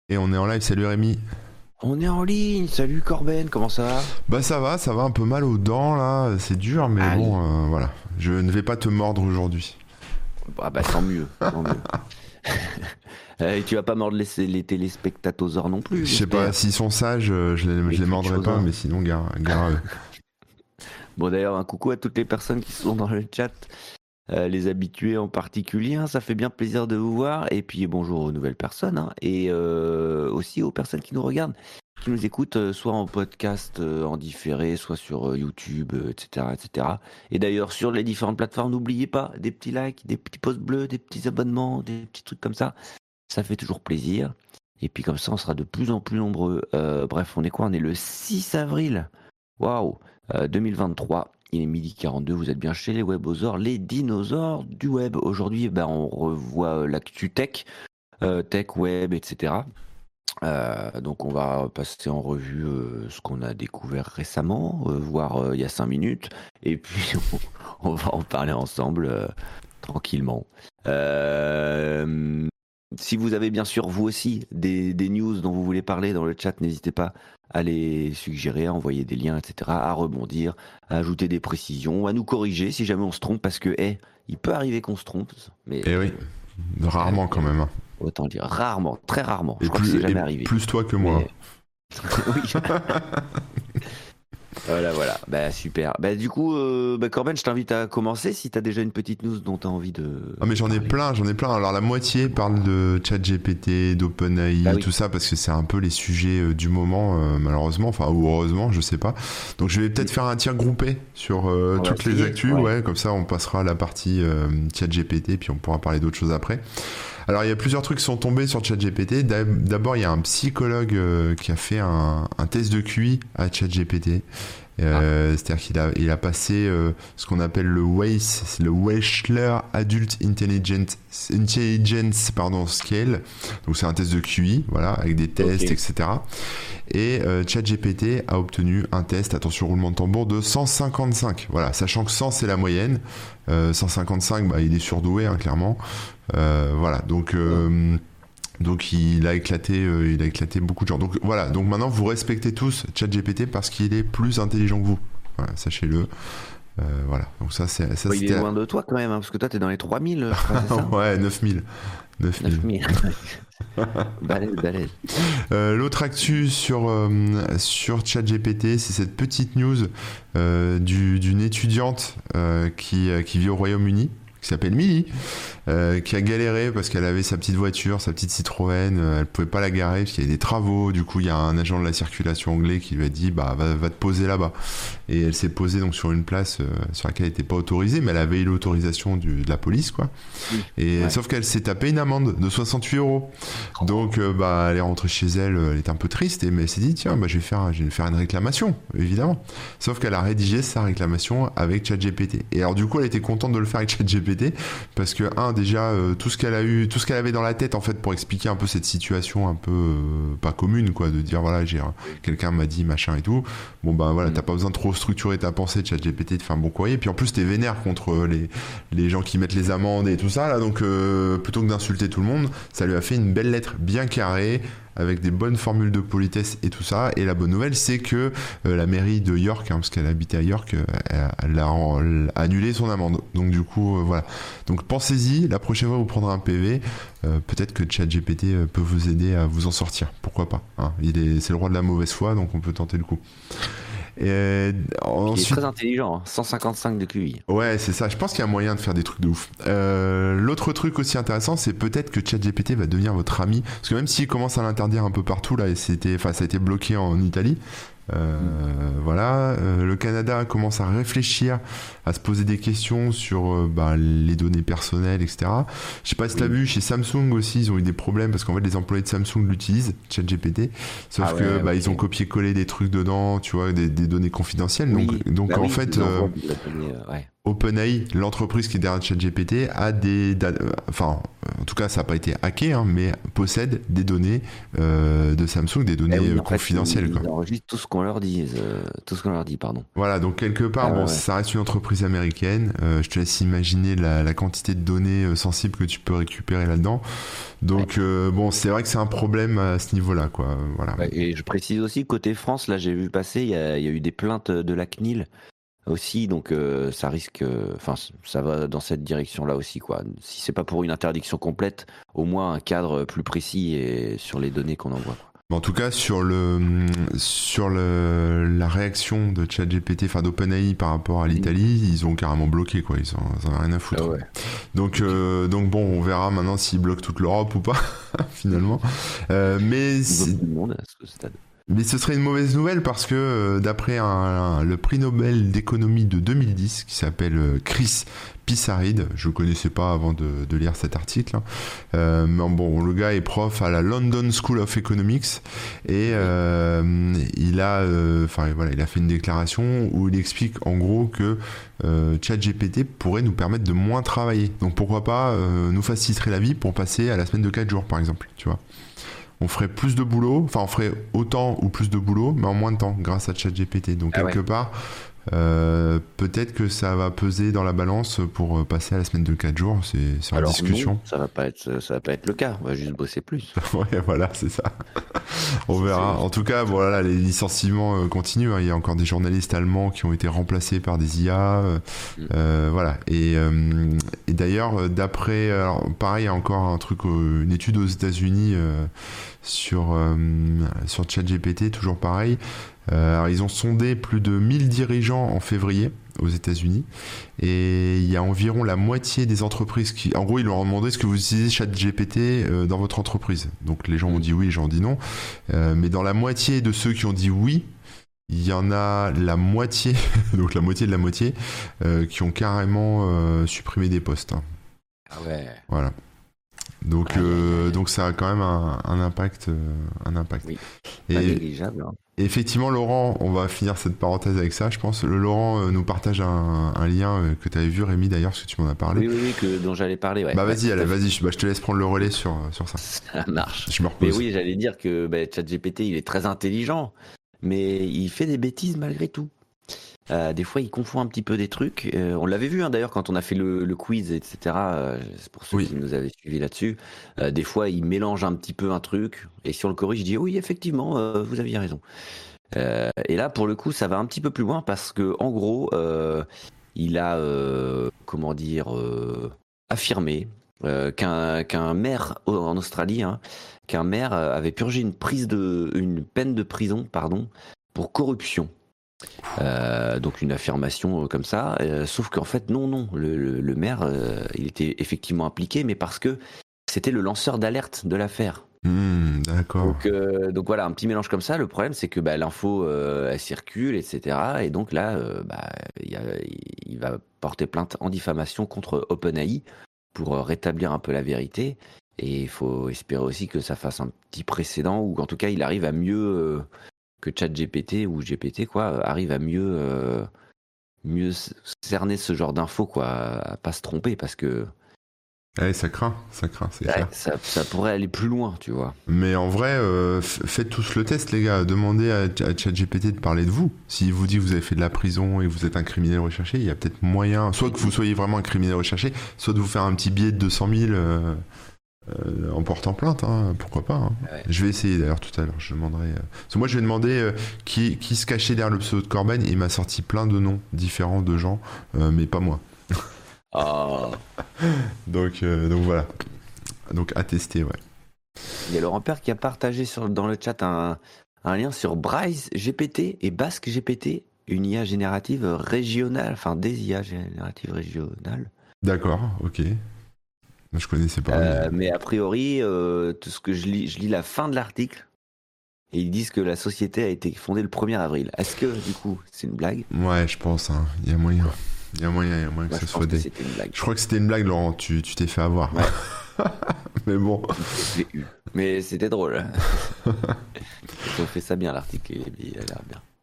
Et on est en live, salut Rémi. On est en ligne, salut Corben, comment ça va? Bah ça va un peu mal aux dents là, c'est dur mais Aïe, bon voilà. Je ne vais pas te mordre aujourd'hui. bah tant mieux, tant mieux. Et tu vas pas mordre les téléspectateurs non plus, Je sais pas, j'espère. s'ils sont sages, je Les les mordrai futurs pas, uns. mais sinon gare à eux. Bon d'ailleurs, un coucou à toutes les personnes qui sont dans le chat, les habitués en particulier, hein, ça fait bien plaisir de vous voir. Et puis bonjour aux nouvelles personnes, hein, et aussi aux personnes qui nous regardent, qui nous écoutent, soit en podcast, en différé, soit sur YouTube, etc., etc. Et d'ailleurs, sur les différentes plateformes, n'oubliez pas des petits likes, des petits pouces bleus, des petits abonnements, des petits trucs comme ça. Ça fait toujours plaisir. Et puis comme ça, on sera de plus en plus nombreux. Bref, on est quoi? On est le 6 avril. Waouh! 2023. Il est 12h42. Vous êtes bien chez les webosaures, les dinosaures du web. Aujourd'hui, on revoit l'actu tech, tech, web, etc. Donc on va passer en revue ce qu'on a découvert récemment, voire il y a 5 minutes. Et puis on va en parler ensemble tranquillement. Euh, Si vous avez bien sûr vous aussi des news dont vous voulez parler dans le chat, n'hésitez pas à les suggérer, à envoyer des liens, etc., à rebondir, à ajouter des précisions, à nous corriger si jamais on se trompe, parce que il peut arriver qu'on se trompe, mais Et oui, rarement quand même, hein. autant dire rarement, très rarement. Je Et crois que c'est et jamais arrivé. plus toi que moi. Mais oui. Voilà. Bah super. Bah du coup, Corben, je t'invite à commencer si t'as déjà une petite news dont t'as envie Ah mais de parler. j'en ai plein. Alors la moitié parle de ChatGPT, Bah d'OpenAI, oui. tout ça parce que c'est un peu les sujets du moment malheureusement, enfin ou heureusement, je sais pas. Donc je vais peut-être faire un tir groupé sur On va toutes les essayer. actus, Ouais. ouais, comme ça on passera à la partie ChatGPT puis on pourra parler d'autres choses après. Alors il y a plusieurs trucs qui sont tombés sur ChatGPT. D'abord il y a un psychologue qui a fait un test de QI à ChatGPT. Ah, C'est-à-dire il a passé ce qu'on appelle le WAIS, c'est le Wechsler Adult Intelligence pardon, Scale. Donc c'est un test de QI, voilà, avec des ok. tests, etc. Et ChatGPT a obtenu un test, attention roulement de tambour, de 155. Voilà, sachant que 100 c'est la moyenne. 155, bah, il est surdoué, hein, clairement. Voilà, donc il a éclaté beaucoup de gens. Donc voilà, donc maintenant vous respectez tous ChatGPT parce qu'il est plus intelligent que vous. Voilà, sachez-le. Voilà, donc ça Bon, il est c'était loin de toi quand même, hein, parce que toi, t'es dans les 3000, je crois, c'est ça? ouais 9000. 9000. 9000. Balèze, balèze. L'autre actu sur ChatGPT, c'est cette petite news d'une étudiante qui vit au Royaume-Uni, qui s'appelle Millie, qui a galéré parce qu'elle avait sa petite voiture, sa petite Citroën, elle pouvait pas la garer parce qu'il y avait des travaux. Du coup, il y a un agent de la circulation anglais qui lui a dit bah va te poser là-bas. Et elle s'est posée donc sur une place sur laquelle elle n'était pas autorisée, mais elle avait eu l'autorisation de la police quoi. Oui. Et Ouais. sauf qu'elle s'est tapé une amende de 68 euros. Oh. Donc bah elle est rentrée chez elle, elle était un peu triste, mais elle s'est dit tiens bah je vais faire une réclamation évidemment. Sauf qu'elle a rédigé sa réclamation avec ChatGPT. Et alors du coup elle était contente de le faire avec ChatGPT parce que déjà tout ce qu'elle a eu, tout ce qu'elle avait dans la tête en fait pour expliquer un peu cette situation un peu pas commune quoi, de dire voilà Oui. quelqu'un m'a dit machin et tout. Bon bah voilà, Mm. t'as pas besoin de trop structurer ta pensée de ChatGPT, de faire un bon courrier. Puis en plus t'es vénère contre les gens qui mettent les amendes et tout ça là, donc plutôt que d'insulter tout le monde, ça lui a fait une belle lettre bien carrée avec des bonnes formules de politesse et tout ça. Et la bonne nouvelle, c'est que la mairie de York, hein, parce qu'elle habitait à York, elle a annulé son amende. Donc du coup, voilà. Donc pensez-y, la prochaine fois vous prendrez un PV, peut-être que ChatGPT peut vous aider à vous en sortir. Pourquoi pas, hein. C'est le roi de la mauvaise foi, donc on peut tenter le coup. Et Il est ensuite, très intelligent, hein, 155 de QI. ouais, c'est ça. Je pense qu'il y a moyen de faire des trucs de ouf. L'autre truc aussi intéressant, c'est peut-être que ChatGPT va devenir votre ami. Parce que même s'il commence à l'interdire un peu partout, là, et ça a été bloqué en Italie. Voilà, le Canada commence à réfléchir, à se poser des questions sur les données personnelles, etc. Je sais pas si t'as Oui. vu, chez Samsung aussi, ils ont eu des problèmes parce qu'en fait, les employés de Samsung l'utilisent, ChatGPT, sauf Ah que ouais, ils ont ok. copié-collé des trucs dedans, tu vois, des données confidentielles. Oui, Donc bah en oui, fait, ils envoient de la donnée, ouais. OpenAI, l'entreprise qui est derrière ChatGPT, a enfin, en tout cas, ça n'a pas été hacké, hein, mais possède des données de Samsung, des données confidentielles. Ils enregistrent tout ce qu'on leur dit, pardon. Voilà, donc quelque part, ça reste une entreprise américaine. Je te laisse imaginer la quantité de données sensibles que tu peux récupérer là-dedans. Donc, bon, c'est vrai que c'est un problème à ce niveau-là, quoi. Voilà. Et je précise aussi, côté France, là, j'ai vu passer, il y a eu des plaintes de la CNIL aussi, donc ça risque, enfin ça va dans cette direction-là aussi, quoi. Si c'est pas pour une interdiction complète, au moins un cadre plus précis et sur les données qu'on envoie, quoi. En tout cas, sur la réaction de ChatGPT, enfin d'OpenAI par rapport à l'Italie, ils ont carrément bloqué, quoi. Ils en ont rien à foutre. Donc bon, on verra maintenant s'ils bloquent toute l'Europe ou pas, finalement. Mais Mais ce serait une mauvaise nouvelle parce que d'après le prix Nobel d'économie de 2010 qui s'appelle Chris Pissaride, je ne connaissais pas avant de lire cet article, mais bon, le gars est prof à la London School of Economics et il a fait une déclaration où il explique en gros que ChatGPT pourrait nous permettre de moins travailler. Donc pourquoi pas nous faciliterait la vie pour passer à la semaine de 4 jours par exemple, tu vois. On ferait plus de boulot, enfin on ferait autant ou plus de boulot, mais en moins de temps grâce à ChatGPT. Donc quelque part, peut-être que ça va peser dans la balance pour passer à la semaine de 4 jours. C'est en discussion. Non, ça va pas être le cas. On va juste bosser plus. Ouais, voilà, c'est ça. On verra. En tout cas, voilà, les licenciements continuent. Hein. Il y a encore des journalistes allemands qui ont été remplacés par des IA. Voilà. Et d'ailleurs, d'après, alors, pareil, il y a encore un truc, une étude aux États-Unis sur ChatGPT, toujours pareil. Alors, ils ont sondé plus de 1000 dirigeants en février aux États-Unis et il y a environ la moitié des entreprises qui, en gros, ils leur ont demandé est-ce que vous utilisez ChatGPT dans votre entreprise. Donc les gens ont dit oui, les gens ont dit non, mais dans la moitié de ceux qui ont dit oui, il y en a la moitié, donc la moitié de la moitié, qui ont carrément supprimé des postes. Hein. Ah ouais. Voilà. Donc ça a quand même un impact. Oui. Pas négligeable. Hein. Effectivement, Laurent, on va finir cette parenthèse avec ça, je pense. Laurent nous partage un lien que tu avais vu, Rémi, d'ailleurs, parce que tu m'en as parlé. Oui, dont j'allais parler. Ouais. Bah vas-y, je te laisse prendre le relais sur ça. Ça marche. Je me repose. Mais oui, j'allais dire que ChatGPT, il est très intelligent, mais il fait des bêtises malgré tout. Des fois, il confond un petit peu des trucs. On l'avait vu d'ailleurs quand on a fait le quiz, etc. C'est pour ceux qui nous avaient suivis là-dessus. Des fois, il mélange un petit peu un truc et si on le corrige, il dit oui, effectivement, vous aviez raison. Et là, pour le coup, ça va un petit peu plus loin parce que en gros, il a affirmé qu'un maire en Australie, qu'un maire avait purgé une peine de prison, pour corruption. Donc une affirmation comme ça, sauf qu'en fait non, le maire il était effectivement impliqué, mais parce que c'était le lanceur d'alerte de l'affaire. D'accord. Donc voilà, un petit mélange comme ça. Le problème c'est que l'info elle circule, etc. Et donc là il va porter plainte en diffamation contre OpenAI pour rétablir un peu la vérité. Et il faut espérer aussi que ça fasse un petit précédent, ou en tout cas il arrive à mieux que ChatGPT ou GPT arrive à mieux cerner ce genre d'infos, à pas se tromper, parce que ça craint, c'est clair. Ça pourrait aller plus loin, tu vois. Mais en vrai, faites tous le test, les gars. Demandez à ChatGPT de parler de vous. S'il vous dit que vous avez fait de la prison et que vous êtes un criminel recherché, il y a peut-être moyen, soit que vous soyez vraiment un criminel recherché, soit de vous faire un petit billet de 200 000 en portant plainte, pourquoi pas. Ouais. Je vais essayer d'ailleurs tout à l'heure, je demanderai. Parce que moi je vais demander qui se cachait derrière le pseudo de Corben, et il m'a sorti plein de noms différents de gens, mais pas moi. Donc voilà. Donc à tester, ouais. Il y a Laurent Père qui a partagé dans le chat un lien sur Braille GPT et Basque GPT, une IA générative régionale, enfin des IA génératives régionales. D'accord, ok. Je connaissais pas. Mais a priori, tout ce que je lis la fin de l'article, et ils disent que la société a été fondée le 1er avril. Est-ce que, du coup, c'est une blague ? Ouais, je pense. Il y a moyen. Il y a moyen que ce soit des... Je crois que c'était une blague, Laurent. Tu t'es fait avoir. Ouais. Mais bon. Je l'ai eu. Mais c'était drôle. Ils ont fait ça bien, l'article. Il a l'air bien.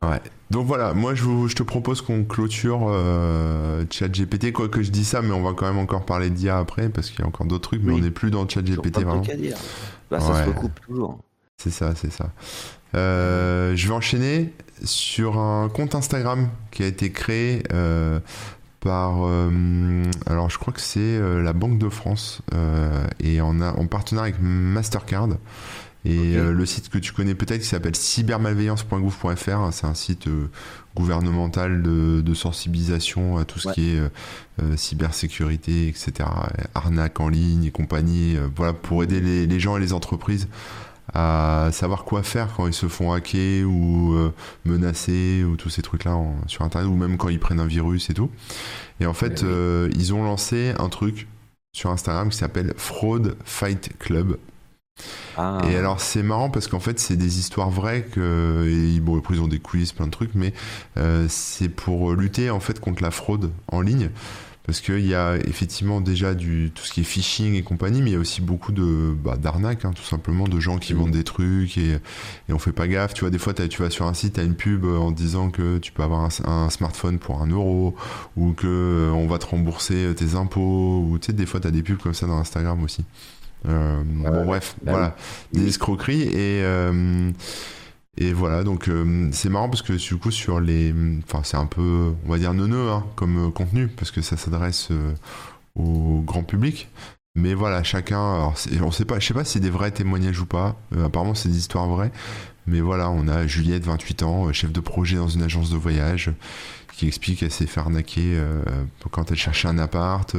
Ouais. Donc voilà, moi je te propose qu'on clôture ChatGPT, quoi que je dis ça, mais on va quand même encore parler d'IA après, parce qu'il y a encore d'autres trucs, mais on Oui, n'est plus dans toujours ChatGPT plein de vraiment. trucs à dire. Bah, ça se Ouais, recoupe toujours. c'est ça, c'est ça. Je vais enchaîner sur un compte Instagram qui a été créé par, alors je crois que c'est la Banque de France et en partenariat avec Mastercard. Et Ok. le site que tu connais peut-être qui s'appelle cybermalveillance.gouv.fr, c'est un site gouvernemental de sensibilisation à tout ce Ouais. qui est cybersécurité, etc., arnaque en ligne et compagnie, voilà, pour aider les gens et les entreprises à savoir quoi faire quand ils se font hacker ou menacer ou tous ces trucs-là sur Internet, ou même quand ils prennent un virus et tout. Et en Ouais, fait, oui. ils ont lancé un truc sur Instagram qui s'appelle Fraud Fight Club. Et Ah, alors c'est marrant parce qu'en fait c'est des histoires vraies bon après ils ont des quiz plein de trucs, mais c'est pour lutter en fait contre la fraude en ligne, parce qu'il y a effectivement déjà tout ce qui est phishing et compagnie, mais il y a aussi beaucoup d'arnaques, hein, tout simplement, de gens qui vendent oui. des trucs et on fait pas gaffe. Tu vois, des fois tu vas sur un site, t'as une pub en disant que tu peux avoir un smartphone pour 1 euro, ou que on va te rembourser tes impôts, ou tu sais, des fois t'as des pubs comme ça dans Instagram aussi. Ouais, Bon ouais, ouais. bref, Bah oui. voilà, des Oui. escroqueries et voilà, donc c'est marrant parce que du coup sur enfin c'est un peu, on va dire neuneux, hein, comme contenu, parce que ça s'adresse au grand public, mais voilà, chacun, alors on sait pas, je sais pas si c'est des vrais témoignages ou pas, apparemment c'est des histoires vraies, mais voilà, on a Juliette, 28 ans, chef de projet dans une agence de voyage, qui explique qu'elle s'est fait arnaquer quand elle cherchait un appart.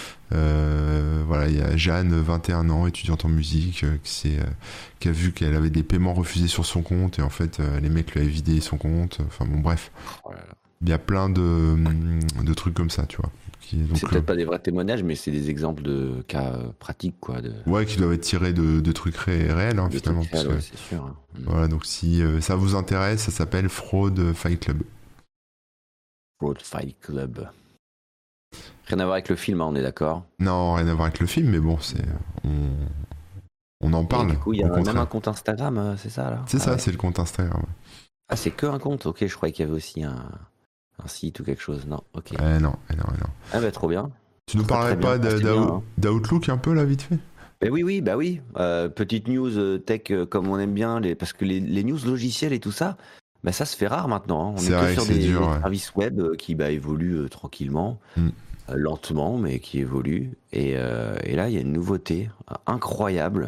Voilà, il y a Jeanne, 21 ans, étudiante en musique, qui a vu qu'elle avait des paiements refusés sur son compte, et en fait, les mecs lui avaient vidé son compte. Enfin bon, bref, Oh là là. il y a plein de trucs comme ça, tu vois. C'est Donc, peut-être pas des vrais témoignages, mais c'est des exemples de cas pratiques, quoi, ouais, qui doivent être tirés de trucs réels, hein, de trucs finalement. Parce réels, que, ouais, c'est sûr, hein. voilà, donc si ça vous intéresse, ça s'appelle Fraud Fight Club. Road Fight Club. Rien à voir avec le film, hein, on est d'accord. Non, rien à voir avec le film, mais bon, on, on en Et parle, du coup, il y au a même un contraire. compte Instagram, c'est ça, là? C'est Ah ça, ouais. c'est le compte Instagram. Ah, c'est que un compte? Ok, je croyais qu'il y avait aussi un site ou quelque chose. Non, ok. Non, non, non. Ah bah trop bien. Tu nous Très très parlerais bien. pas Ah, c'est bien, hein. d'Outlook un peu là, vite fait? Ben oui, oui, bah oui. Petite news tech comme on aime bien, parce que les news logiciels et tout ça, bah ça se fait rare maintenant, hein. On C'est est que vrai que sur c'est dur, des ouais. services web qui bah, évoluent tranquillement, Mm. lentement, mais qui évoluent. Et là, il y a une nouveauté incroyable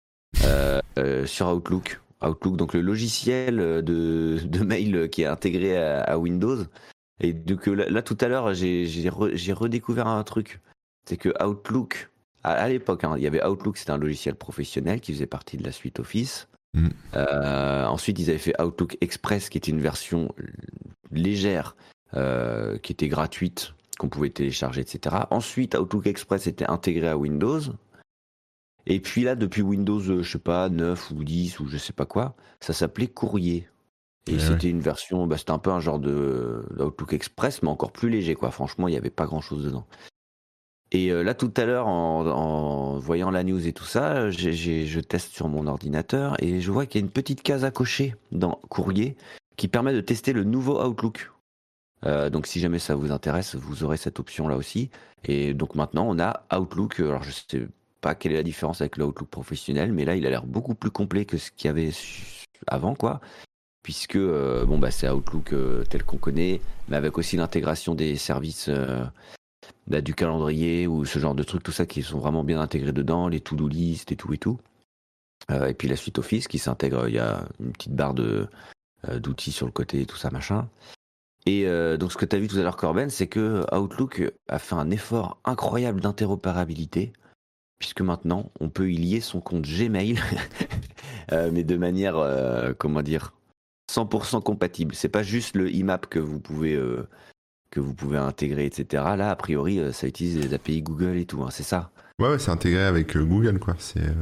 sur Outlook. Outlook, donc le logiciel de mail qui est intégré à Windows. Et donc là, tout à l'heure, j'ai redécouvert un truc. C'est que Outlook, à l'époque, hein, il y avait Outlook, c'était un logiciel professionnel qui faisait partie de la suite Office. Mm. Ensuite, ils avaient fait Outlook Express, qui était une version légère, qui était gratuite, qu'on pouvait télécharger, etc. Ensuite, Outlook Express était intégré à Windows. Et puis là, depuis Windows, je sais pas, 9 ou 10 ou je sais pas quoi, ça s'appelait Courrier. Et Ouais, ouais. c'était une version, bah, c'était un peu un genre d'Outlook Express, mais encore plus léger, quoi. Franchement, il n'y avait pas grand-chose dedans. Et là, tout à l'heure, en voyant la news et tout ça, je teste sur mon ordinateur et je vois qu'il y a une petite case à cocher dans Courrier qui permet de tester le nouveau Outlook. Donc, si jamais ça vous intéresse, vous aurez cette option-là aussi. Et donc maintenant, on a Outlook. Alors, je sais pas quelle est la différence avec le Outlook professionnel, mais là, il a l'air beaucoup plus complet que ce qu'il y avait avant, quoi. Puisque bon, bah, c'est Outlook tel qu'on connaît, mais avec aussi l'intégration des services du calendrier ou ce genre de trucs, tout ça qui sont vraiment bien intégrés dedans, les to-do list et tout et tout. Et puis la suite Office qui s'intègre, il y a une petite barre d'outils sur le côté et tout ça, machin. Et donc ce que tu as vu tout à l'heure, Corben, c'est que Outlook a fait un effort incroyable d'interopérabilité, puisque maintenant on peut y lier son compte Gmail, mais de manière, comment dire, 100% compatible. C'est pas juste le IMAP que vous pouvez intégrer, etc. Là, a priori, ça utilise les API Google et tout, hein, c'est ça. Ouais, ouais, c'est intégré avec Google, quoi.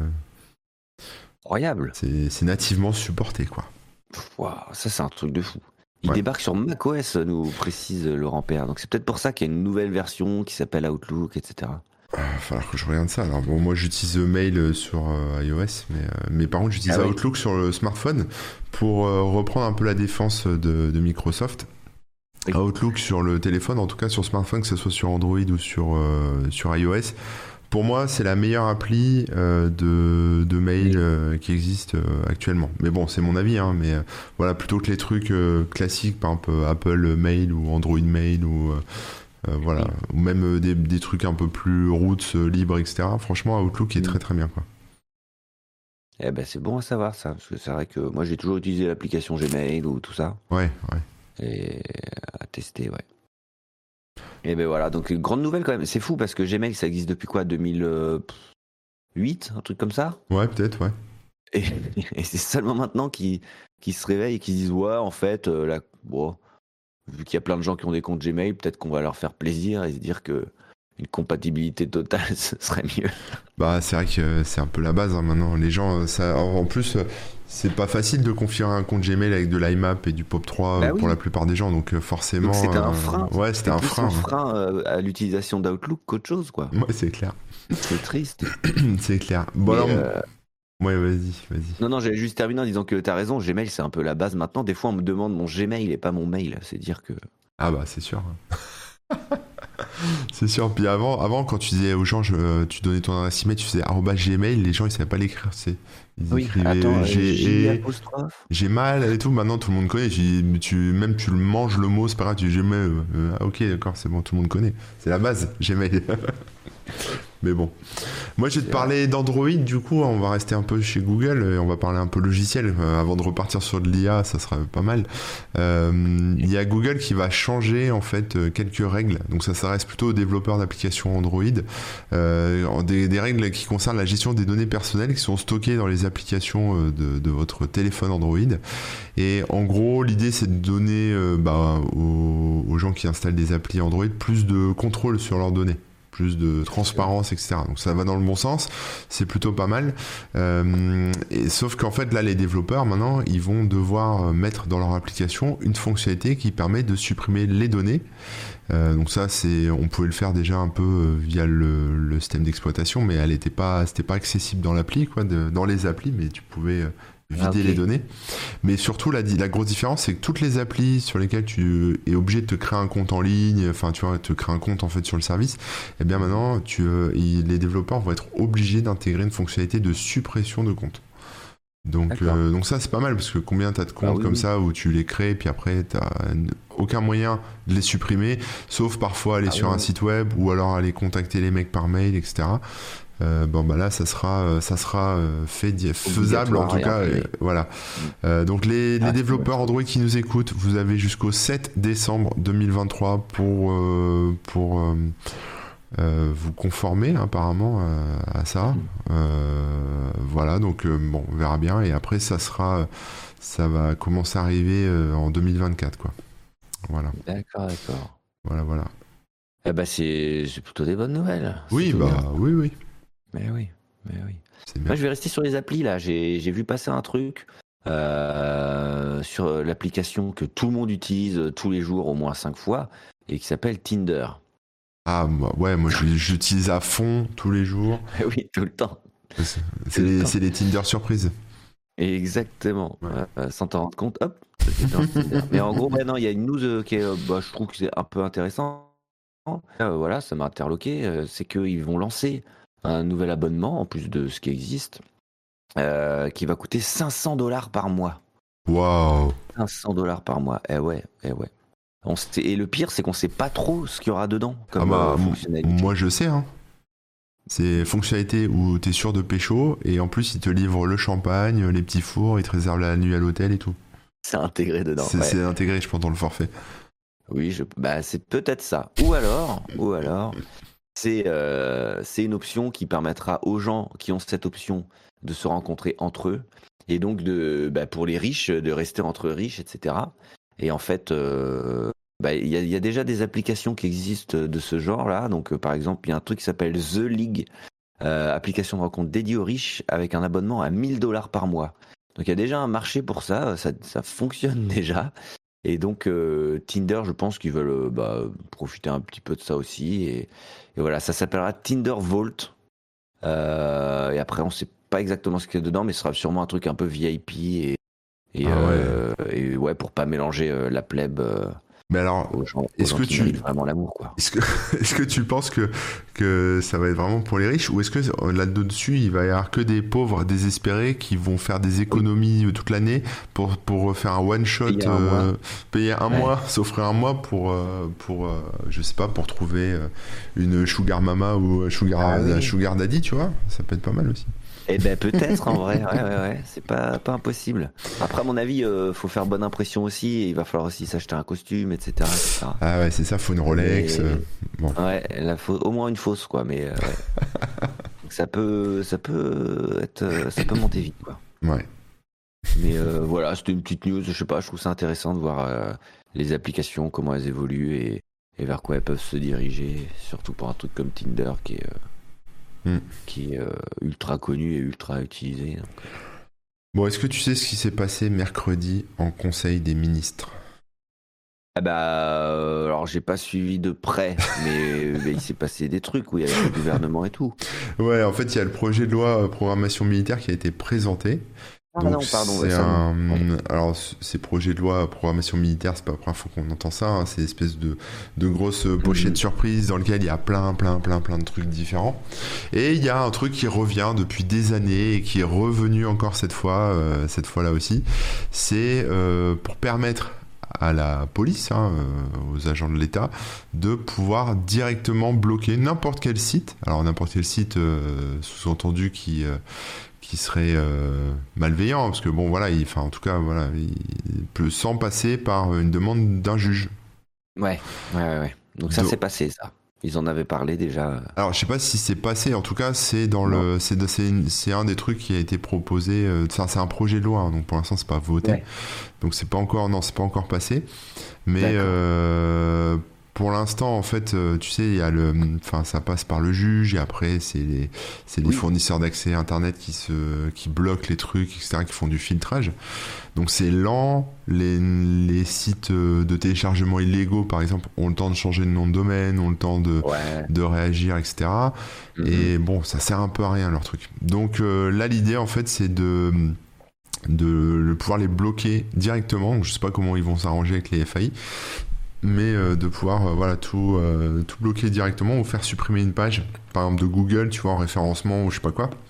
Incroyable. C'est nativement supporté, quoi. Waouh, ça, c'est un truc de fou. Il Ouais. débarque sur macOS, nous précise Laurent Père. Donc, c'est peut-être pour ça qu'il y a une nouvelle version qui s'appelle Outlook, etc. Il va falloir que je regarde ça. Alors bon, moi j'utilise Mail sur iOS, mais par contre j'utilise Ah oui. Outlook sur le smartphone pour reprendre un peu la défense de Microsoft. Oui. Outlook sur le téléphone, en tout cas sur smartphone, que ce soit sur Android ou sur iOS. Pour moi, c'est la meilleure appli de mail qui existe actuellement. Mais bon, c'est mon avis, hein, mais voilà, plutôt que les trucs classiques, par exemple Apple Mail ou Android Mail voilà, ou même des trucs un peu plus roots, libres, etc. Franchement, Outlook est très très bien, quoi. Eh ben, c'est bon à savoir ça, parce que c'est vrai que moi j'ai toujours utilisé l'application Gmail ou tout ça, Ouais, ouais. et à tester, ouais. Et ben voilà, donc grande nouvelle quand même, c'est fou parce que Gmail ça existe depuis quoi, 2008, un truc comme ça? Ouais, peut-être, ouais. Et, et c'est seulement maintenant qu'ils se réveillent et qu'ils se disent ouais, en fait, là, bon, vu qu'il y a plein de gens qui ont des comptes Gmail, peut-être qu'on va leur faire plaisir et se dire que une compatibilité totale, ce serait mieux. Bah, c'est vrai que c'est un peu la base, hein, maintenant. Les gens, en plus, c'est pas facile de configurer un compte Gmail avec de l'IMAP et du POP3 Bah pour la oui. plupart des gens, donc Donc forcément. c'était un frein. Ouais, c'était C'était un plus frein. un frein à l'utilisation d'Outlook qu'autre chose, quoi. Ouais, c'est clair. C'est triste. C'est clair. Bon, Mais alors. Ouais, vas-y, vas-y. non, j'allais juste terminer en disant que t'as raison, Gmail c'est un peu la base maintenant. Des fois on me demande mon Gmail et pas mon mail. C'est dire que. Ah, bah, c'est sûr. C'est sûr. Puis avant, quand tu disais aux gens, tu donnais ton adresse email, tu faisais @gmail, les gens ils savaient pas l'écrire, c'est. Ils Oui, écrivaient attends, J G apostrophe. j'ai mal et tout. Maintenant tout le monde connaît. Même tu le manges le mot, c'est pas grave. Tu dis Gmail. Ah, ok, d'accord, c'est bon, tout le monde connaît. C'est la base, Gmail. Mais bon. Moi, je vais te parler d'Android, du coup, on va rester un peu chez Google et on va parler un peu logiciel. Avant de repartir sur de l'IA, ça sera pas mal. Il y a Google qui va changer, en fait, quelques règles. Donc, ça s'adresse plutôt aux développeurs d'applications Android. Des règles qui concernent la gestion des données personnelles qui sont stockées dans les applications de votre téléphone Android. Et en gros, l'idée, c'est de donner aux gens qui installent des applis Android plus de contrôle sur leurs données, plus de transparence, etc. Donc ça va dans le bon sens, c'est plutôt pas mal. Sauf qu'en fait, là, les développeurs, maintenant, ils vont devoir mettre dans leur application une fonctionnalité qui permet de supprimer les données. Donc ça, on pouvait le faire déjà un peu via le système d'exploitation, mais c'était pas accessible dans l'appli, quoi, dans les applis, mais tu pouvais vider les données. Mais surtout, la grosse différence, c'est que toutes les applis sur lesquelles tu es obligé de te créer un compte en ligne, enfin, tu vois, te créer un compte en fait sur le service, et bien maintenant, les développeurs vont être obligés d'intégrer une fonctionnalité de suppression de compte. Donc ça, c'est pas mal, parce que combien t'as de comptes comme ça où tu les crées, puis après, t'as aucun moyen de les supprimer, sauf parfois aller sur un site web, ou alors aller contacter les mecs par mail, etc. Là ça sera faisable en tout cas, voilà. Donc les développeurs Android qui nous écoutent, vous avez jusqu'au 7 décembre 2023 pour vous conformer apparemment à ça. Voilà, donc bon, on verra bien, et après ça va commencer à arriver en 2024, quoi. Voilà. D'accord. Voilà. Eh ben c'est plutôt des bonnes nouvelles. Oui, oui. Mais oui. C'est bien. Moi, je vais rester sur les applis là. J'ai vu passer un truc sur l'application que tout le monde utilise tous les jours au moins 5 fois et qui s'appelle Tinder. Ah, moi j'utilise à fond tous les jours. Oui, tout le temps. C'est les Tinder surprises. Exactement. Sans t'en rendre compte, hop, c'était un Tinder. Mais en gros, il y a une news qui est, je trouve que c'est un peu intéressant. Voilà, ça m'a interloqué. C'est qu'ils vont lancer un nouvel abonnement en plus de ce qui existe, qui va coûter $500 par mois. Waouh! $500 par mois. Eh ouais. Et le pire, c'est qu'on sait pas trop ce qu'il y aura dedans comme fonctionnalité. Moi je sais, hein. C'est fonctionnalité où t'es sûr de pécho, et en plus ils te livrent le champagne, les petits fours, ils te réservent la nuit à l'hôtel et tout. C'est intégré dedans. C'est intégré, je pense, dans le forfait. Oui, c'est peut-être ça. Ou alors, c'est une option qui permettra aux gens qui ont cette option de se rencontrer entre eux, et donc pour les riches, de rester entre riches, etc. Et en fait, il y a déjà des applications qui existent de ce genre-là. Donc, par exemple, il y a un truc qui s'appelle The League, application de rencontre dédiée aux riches avec un abonnement à $1000 par mois. Donc, il y a déjà un marché pour ça. Ça fonctionne déjà. Et donc Tinder, je pense qu'ils veulent profiter un petit peu de ça aussi. Et voilà, ça s'appellera Tinder Vault. Et après, on sait pas exactement ce qu'il y a dedans, mais ce sera sûrement un truc un peu VIP et ouais, pour pas mélanger la plèbe Mais alors, aux gens est-ce que qui tu, méritent vraiment l'amour, quoi. est-ce que tu penses que ça va être vraiment pour les riches ou est-ce que là-dessus il va y avoir que des pauvres désespérés qui vont faire des économies toute l'année pour faire un one shot, payer un mois, s'offrir un mois pour je sais pas, pour trouver une sugar mama ou sugar daddy, tu vois, ça peut être pas mal aussi. Eh ben peut-être en vrai, ouais, c'est pas impossible. Après à mon avis, faut faire bonne impression aussi, et il va falloir aussi s'acheter un costume, etc. Ah ouais, c'est ça, faut une Rolex. Bon. Ouais, au moins une fausse, quoi, mais ouais. ça peut monter vite, quoi. Ouais. Mais voilà, c'était une petite news, je sais pas, je trouve ça intéressant de voir les applications, comment elles évoluent et vers quoi elles peuvent se diriger, surtout pour un truc comme Tinder qui est ultra connu et ultra utilisé. Donc. Bon, est-ce que tu sais ce qui s'est passé mercredi en Conseil des ministres? Alors j'ai pas suivi de près, mais il s'est passé des trucs, oui, avec le gouvernement et tout. Ouais, en fait, il y a le projet de loi programmation militaire qui a été présenté. Ah Donc non, pardon. c'est alors ces projets de loi programmation militaire, c'est pas la première fois qu'on entend ça, hein, c'est une espèce de grosse pochette surprise dans lequel il y a plein de trucs différents. Et il y a un truc qui revient depuis des années et qui est revenu encore cette fois-là aussi, c'est pour permettre à la police, aux agents de l'État, de pouvoir directement bloquer n'importe quel site. Alors n'importe quel site, sous-entendu qui serait malveillant, parce que bon voilà, en tout cas voilà, il peut sans passer par une demande d'un juge. Ouais. Donc ça s'est passé, ça. Ils en avaient parlé déjà. Alors je sais pas si c'est passé, en tout cas c'est c'est un des trucs qui a été proposé. C'est un projet de loi, hein, donc pour l'instant c'est pas voté, donc c'est pas encore passé, mais pour l'instant, en fait, tu sais, il y a ça passe par le juge et après c'est les fournisseurs d'accès Internet qui bloquent les trucs, etc., qui font du filtrage. Donc c'est lent. Les sites de téléchargement illégaux, par exemple, ont le temps de changer de nom de domaine, ont le temps de réagir, etc. Et bon, ça sert un peu à rien leur truc. Donc là, l'idée, en fait, c'est de pouvoir les bloquer directement. Donc, je sais pas comment ils vont s'arranger avec les FAI. Mais de pouvoir tout bloquer directement ou faire supprimer une page, par exemple de Google, tu vois, en référencement ou je sais pas quoi,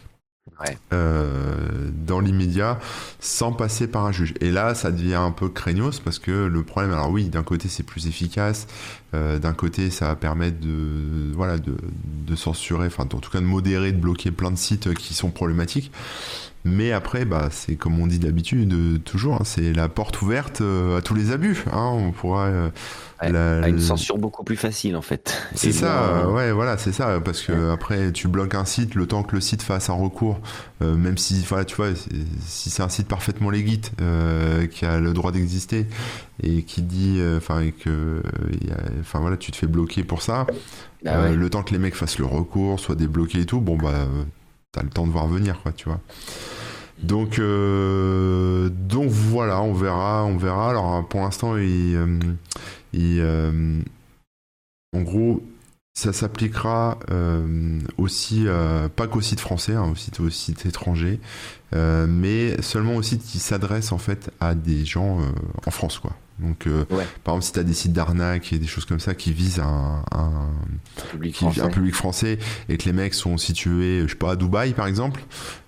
dans l'immédiat, sans passer par un juge. Et là, ça devient un peu craignos parce que le problème, alors oui, d'un côté c'est plus efficace, d'un côté ça va permettre de censurer, enfin en tout cas de modérer, de bloquer plein de sites qui sont problématiques. Mais après, c'est comme on dit d'habitude, toujours, hein, c'est la porte ouverte à tous les abus. Hein, on pourra à une censure beaucoup plus facile en fait. C'est ça, voilà, c'est ça, parce que après tu bloques un site, le temps que le site fasse un recours, même si, tu vois, si c'est un site parfaitement légit qui a le droit d'exister et qui dit, tu te fais bloquer pour ça. Le temps que les mecs fassent le recours, soient débloqués et tout, t'as le temps de voir venir, quoi, tu vois. Donc voilà, on verra. Alors pour l'instant, en gros, ça s'appliquera aussi pas qu'aux sites français, aussi aux sites étrangers, mais seulement aux sites qui s'adressent en fait à des gens en France, quoi. Donc, par exemple, si tu as des sites d'arnaque et des choses comme ça qui visent un public français et que les mecs sont situés, je sais pas, à Dubaï par exemple,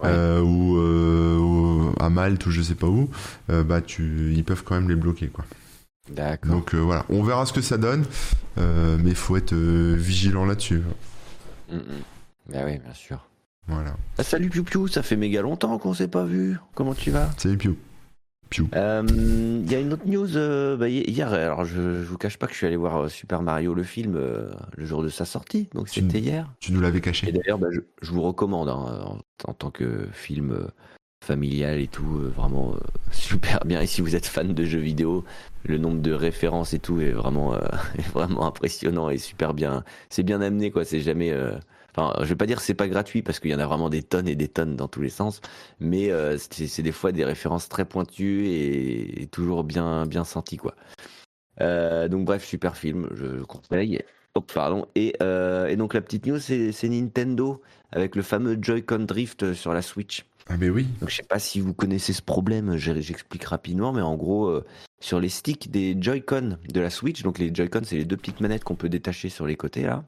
ou à Malte ou je sais pas où, ils peuvent quand même les bloquer, quoi. D'accord. Donc voilà, on verra ce que ça donne, mais il faut être vigilant là-dessus. Bah oui, bien sûr. Voilà. Salut Piu Piu, ça fait méga longtemps qu'on s'est pas vu. Comment tu vas? Salut Piu. Il y a une autre news hier. Alors je vous cache pas que je suis allé voir Super Mario le film le jour de sa sortie, donc c'était hier. Tu nous l'avais caché. Et d'ailleurs je vous recommande en tant que film familial et tout, vraiment super bien. Et si vous êtes fan de jeux vidéo, le nombre de références et tout est vraiment impressionnant et super bien. C'est bien amené, quoi. C'est jamais Enfin, je vais pas dire que c'est pas gratuit parce qu'il y en a vraiment des tonnes et des tonnes dans tous les sens, mais c'est des fois des références très pointues et toujours bien senties, quoi. Donc bref, super film, je conseille. Oh, pardon. Et donc la petite news, c'est Nintendo avec le fameux Joy-Con Drift sur la Switch. Ah mais oui. Donc je sais pas si vous connaissez ce problème, j'explique rapidement, mais en gros, sur les sticks des Joy-Con de la Switch, donc les Joy-Con, c'est les deux petites manettes qu'on peut détacher sur les côtés là.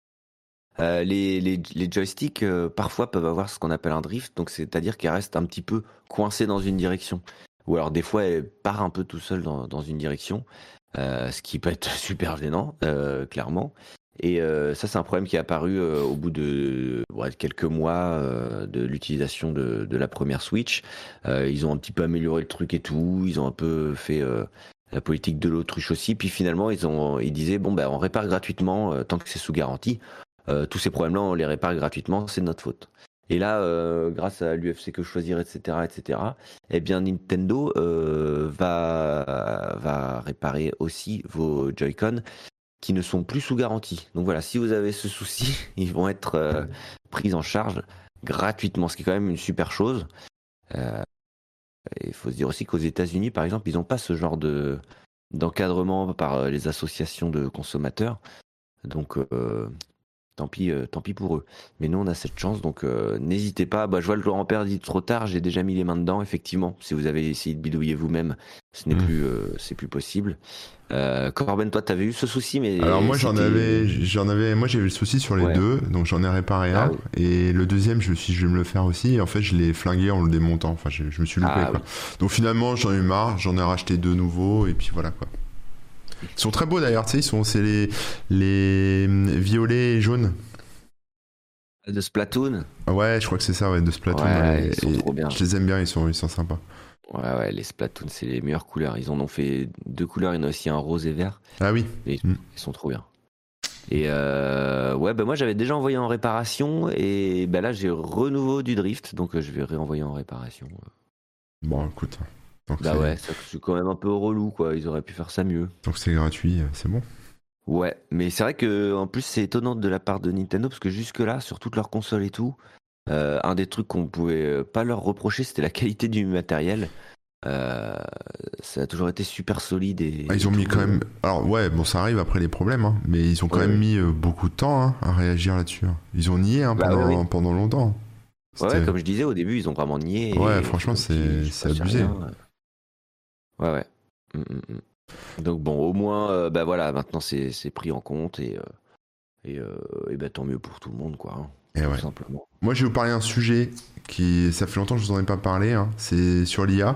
Les joysticks parfois peuvent avoir ce qu'on appelle un drift, donc c'est-à-dire qu'elles restent un petit peu coincées dans une direction. Ou alors des fois elles partent un peu tout seul dans une direction, ce qui peut être super gênant, clairement. Et ça c'est un problème qui est apparu au bout de quelques mois de l'utilisation de la première Switch. Ils ont un petit peu amélioré le truc et tout, ils ont un peu fait la politique de l'autruche aussi, puis finalement ils disaient bon ben on répare gratuitement tant que c'est sous garantie. Tous ces problèmes-là, on les répare gratuitement, c'est de notre faute. Et là, grâce à l'UFC que choisir, etc., eh bien Nintendo va réparer aussi vos Joy-Con qui ne sont plus sous garantie. Donc voilà, si vous avez ce souci, ils vont être pris en charge gratuitement, ce qui est quand même une super chose. Il faut se dire aussi qu'aux États-Unis, par exemple, ils n'ont pas ce genre d'encadrement par les associations de consommateurs. Donc tant pis pour eux. Mais nous, on a cette chance, donc n'hésitez pas. Je vois le Laurent Père dit trop tard, j'ai déjà mis les mains dedans. Effectivement, si vous avez essayé de bidouiller vous-même, ce n'est plus, c'est plus possible. Corben, toi, t'avais eu ce souci, mais alors moi moi j'ai eu le souci sur les deux, donc j'en ai réparé un, et le deuxième je vais me le faire aussi. Et en fait, je l'ai flingué en le démontant. Enfin, je me suis loupé, quoi. Oui. Donc finalement, j'en ai eu marre, j'en ai racheté deux nouveaux, et puis voilà, quoi. Ils sont très beaux d'ailleurs, tu sais, c'est les violets et jaunes. De Splatoon. Ouais, je crois que c'est ça, ouais, de Splatoon. Ouais, ils sont trop bien. Je les aime bien, ils sont sympas. Ouais, les Splatoon, c'est les meilleures couleurs. Ils en ont fait deux couleurs, il y en a aussi un rose et vert. Ah oui. Et ils sont trop bien. Et moi j'avais déjà envoyé en réparation, et là j'ai renouveau du drift, donc je vais réenvoyer en réparation. Bon, écoute. Ouais, c'est quand même un peu relou, quoi. Ils auraient pu faire ça mieux. Donc c'est gratuit, c'est bon. Ouais, mais c'est vrai que en plus c'est étonnant de la part de Nintendo, parce que jusque-là, sur toutes leurs consoles et tout, un des trucs qu'on pouvait pas leur reprocher, c'était la qualité du matériel. Ça a toujours été super solide ils ont mis quand même. Alors ouais, bon, ça arrive après les problèmes, hein, mais ils ont quand même mis beaucoup de temps à réagir là-dessus. Ils ont nié pendant longtemps. Ouais, comme je disais au début, ils ont vraiment nié. Ouais, franchement, c'est abusé. Ouais. Donc bon, au moins, voilà, maintenant c'est pris en compte, et tant mieux pour tout le monde, quoi. Tout simplement. Moi, je vais vous parler d'un sujet ça fait longtemps que je vous en ai pas parlé. Hein. C'est sur l'IA.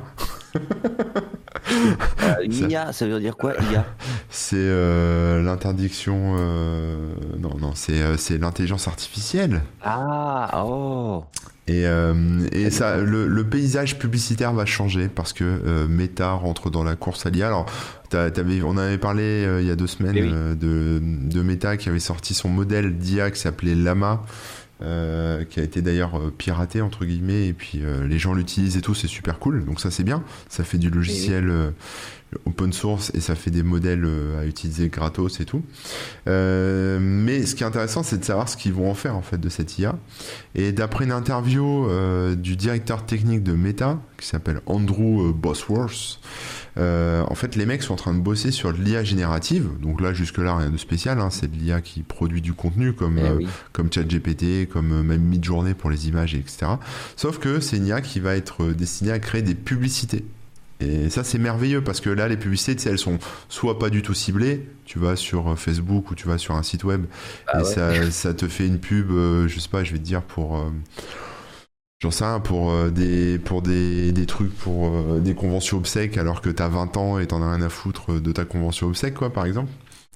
L'IA, ça veut dire quoi, IA? C'est l'interdiction. Non, c'est l'intelligence artificielle. Ah, oh. Et ça, le paysage publicitaire va changer parce que Meta rentre dans la course à l'IA. Alors, on avait parlé il y a 2 semaines de Meta qui avait sorti son modèle d'IA qui s'appelait Llama. Qui a été d'ailleurs piraté entre guillemets, et puis les gens l'utilisent et tout, c'est super cool, donc ça c'est bien, ça fait du logiciel open source et ça fait des modèles à utiliser gratos et tout, mais ce qui est intéressant, c'est de savoir ce qu'ils vont en faire en fait de cette IA. Et d'après une interview du directeur technique de Meta qui s'appelle Andrew Bosworth, en fait les mecs sont en train de bosser sur de l'IA générative. Donc là jusque là rien de spécial, hein, c'est de l'IA qui produit du contenu comme ChatGPT, comme même Midjourney pour les images, etc. Sauf que c'est une IA qui va être destinée à créer des publicités. Et ça c'est merveilleux parce que là les publicités, tu sais, elles sont soit pas du tout ciblées, tu vas sur Facebook ou tu vas sur un site web ça te fait une pub, je sais pas, je vais te dire pour j'en sais rien, pour des trucs, pour des conventions obsèques, alors que t'as 20 ans et t'en as rien à foutre de ta convention obsèque, quoi, par exemple.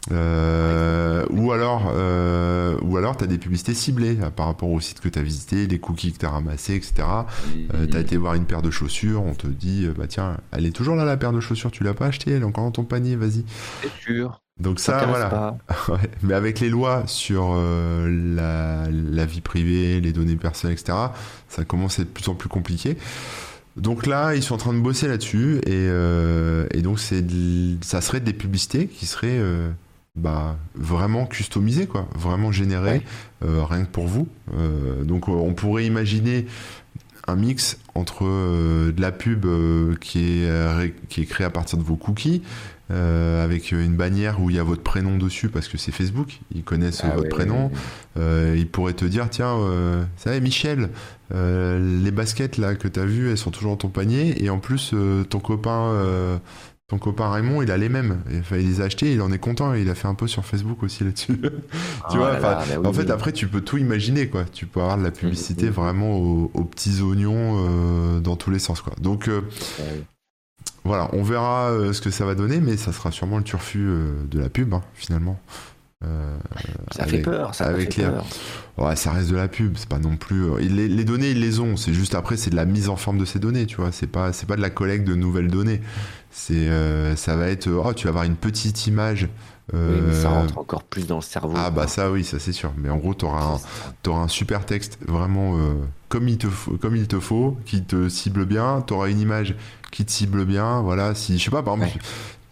Ou alors t'as des publicités ciblées par rapport au site que t'as visité, les cookies que t'as ramassés, etc. T'as été voir une paire de chaussures, on te dit tiens, elle est toujours là, la paire de chaussures, tu l'as pas achetée, elle est encore dans ton panier, vas-y. C'est sûr. Donc ça, voilà. Ouais. Mais avec les lois sur la vie privée, les données personnelles, etc., ça commence à être de plus en plus compliqué. Donc là, ils sont en train de bosser là-dessus, et donc ça serait des publicités qui seraient vraiment customisé, quoi, vraiment généré, rien que pour vous. Donc on pourrait imaginer un mix entre de la pub qui est créée à partir de vos cookies, avec une bannière où il y a votre prénom dessus parce que c'est Facebook, ils connaissent votre prénom. Ils pourraient te dire tiens, ça va Michel, les baskets là que t'as vues, elles sont toujours dans ton panier, et en plus ton copain Raymond, il a les mêmes. Enfin, il les a achetés, il en est content, et il a fait un post sur Facebook aussi là-dessus. Tu vois, en fait, après, tu peux tout imaginer, quoi. Tu peux avoir de la publicité vraiment aux petits oignons dans tous les sens, quoi. Donc, voilà, on verra ce que ça va donner, mais ça sera sûrement le turfu de la pub, hein, finalement. Ça fait peur, ça fait peur. Ouais, ça reste de la pub, c'est pas non plus. Les données, ils les ont. C'est juste après, c'est de la mise en forme de ces données, tu vois. C'est pas de la collecte de nouvelles données. Ça va être. Oh, tu vas avoir une petite image. Oui, mais ça rentre encore plus dans le cerveau. Ah bah ça, oui, ça c'est sûr. Mais en gros, t'auras un super texte vraiment comme il te faut, qui te cible bien. T'auras une image qui te cible bien. Voilà. Si je sais pas, par exemple.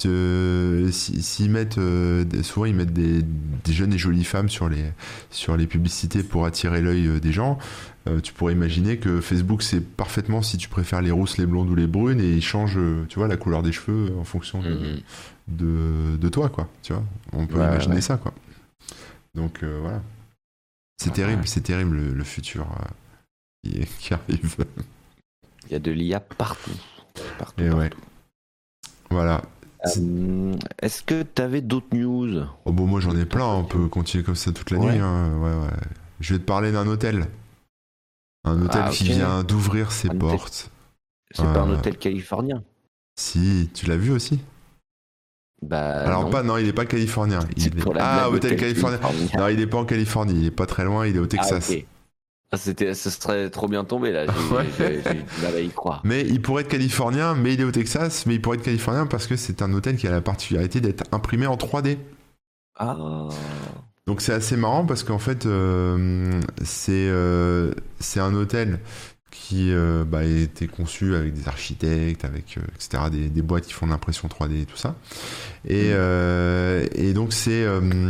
S'ils mettent souvent ils mettent des jeunes et jolies femmes sur les publicités pour attirer l'œil des gens, tu pourrais imaginer que Facebook sait parfaitement si tu préfères les rousses, les blondes ou les brunes, et il change tu vois, la couleur des cheveux en fonction de toi, quoi, tu vois, on peut imaginer ça, quoi. Donc voilà, c'est terrible le futur qui arrive. Il y a de l'IA partout. Et ouais, voilà. Est-ce que tu avais d'autres news? Oh bon, moi j'en ai plein, on peut continuer comme ça toute la nuit. Hein. Ouais. Je vais te parler d'un hôtel. Un hôtel qui vient d'ouvrir ses portes. C'est pas un hôtel californien? Si, tu l'as vu aussi? Alors non, il est pas californien. Hôtel californien. Non, il est pas en Californie, il est pas très loin, il est au Texas. Okay. Ça serait trop bien tombé là, j'ai du mal à y croire. Mais il pourrait être californien, mais il est au Texas, mais il pourrait être californien parce que c'est un hôtel qui a la particularité d'être imprimé en 3D. Ah. Donc c'est assez marrant parce qu'en fait c'est un hôtel qui a été conçu avec des architectes, avec etc., des boîtes qui font de l'impression 3D et tout ça. Et donc c'est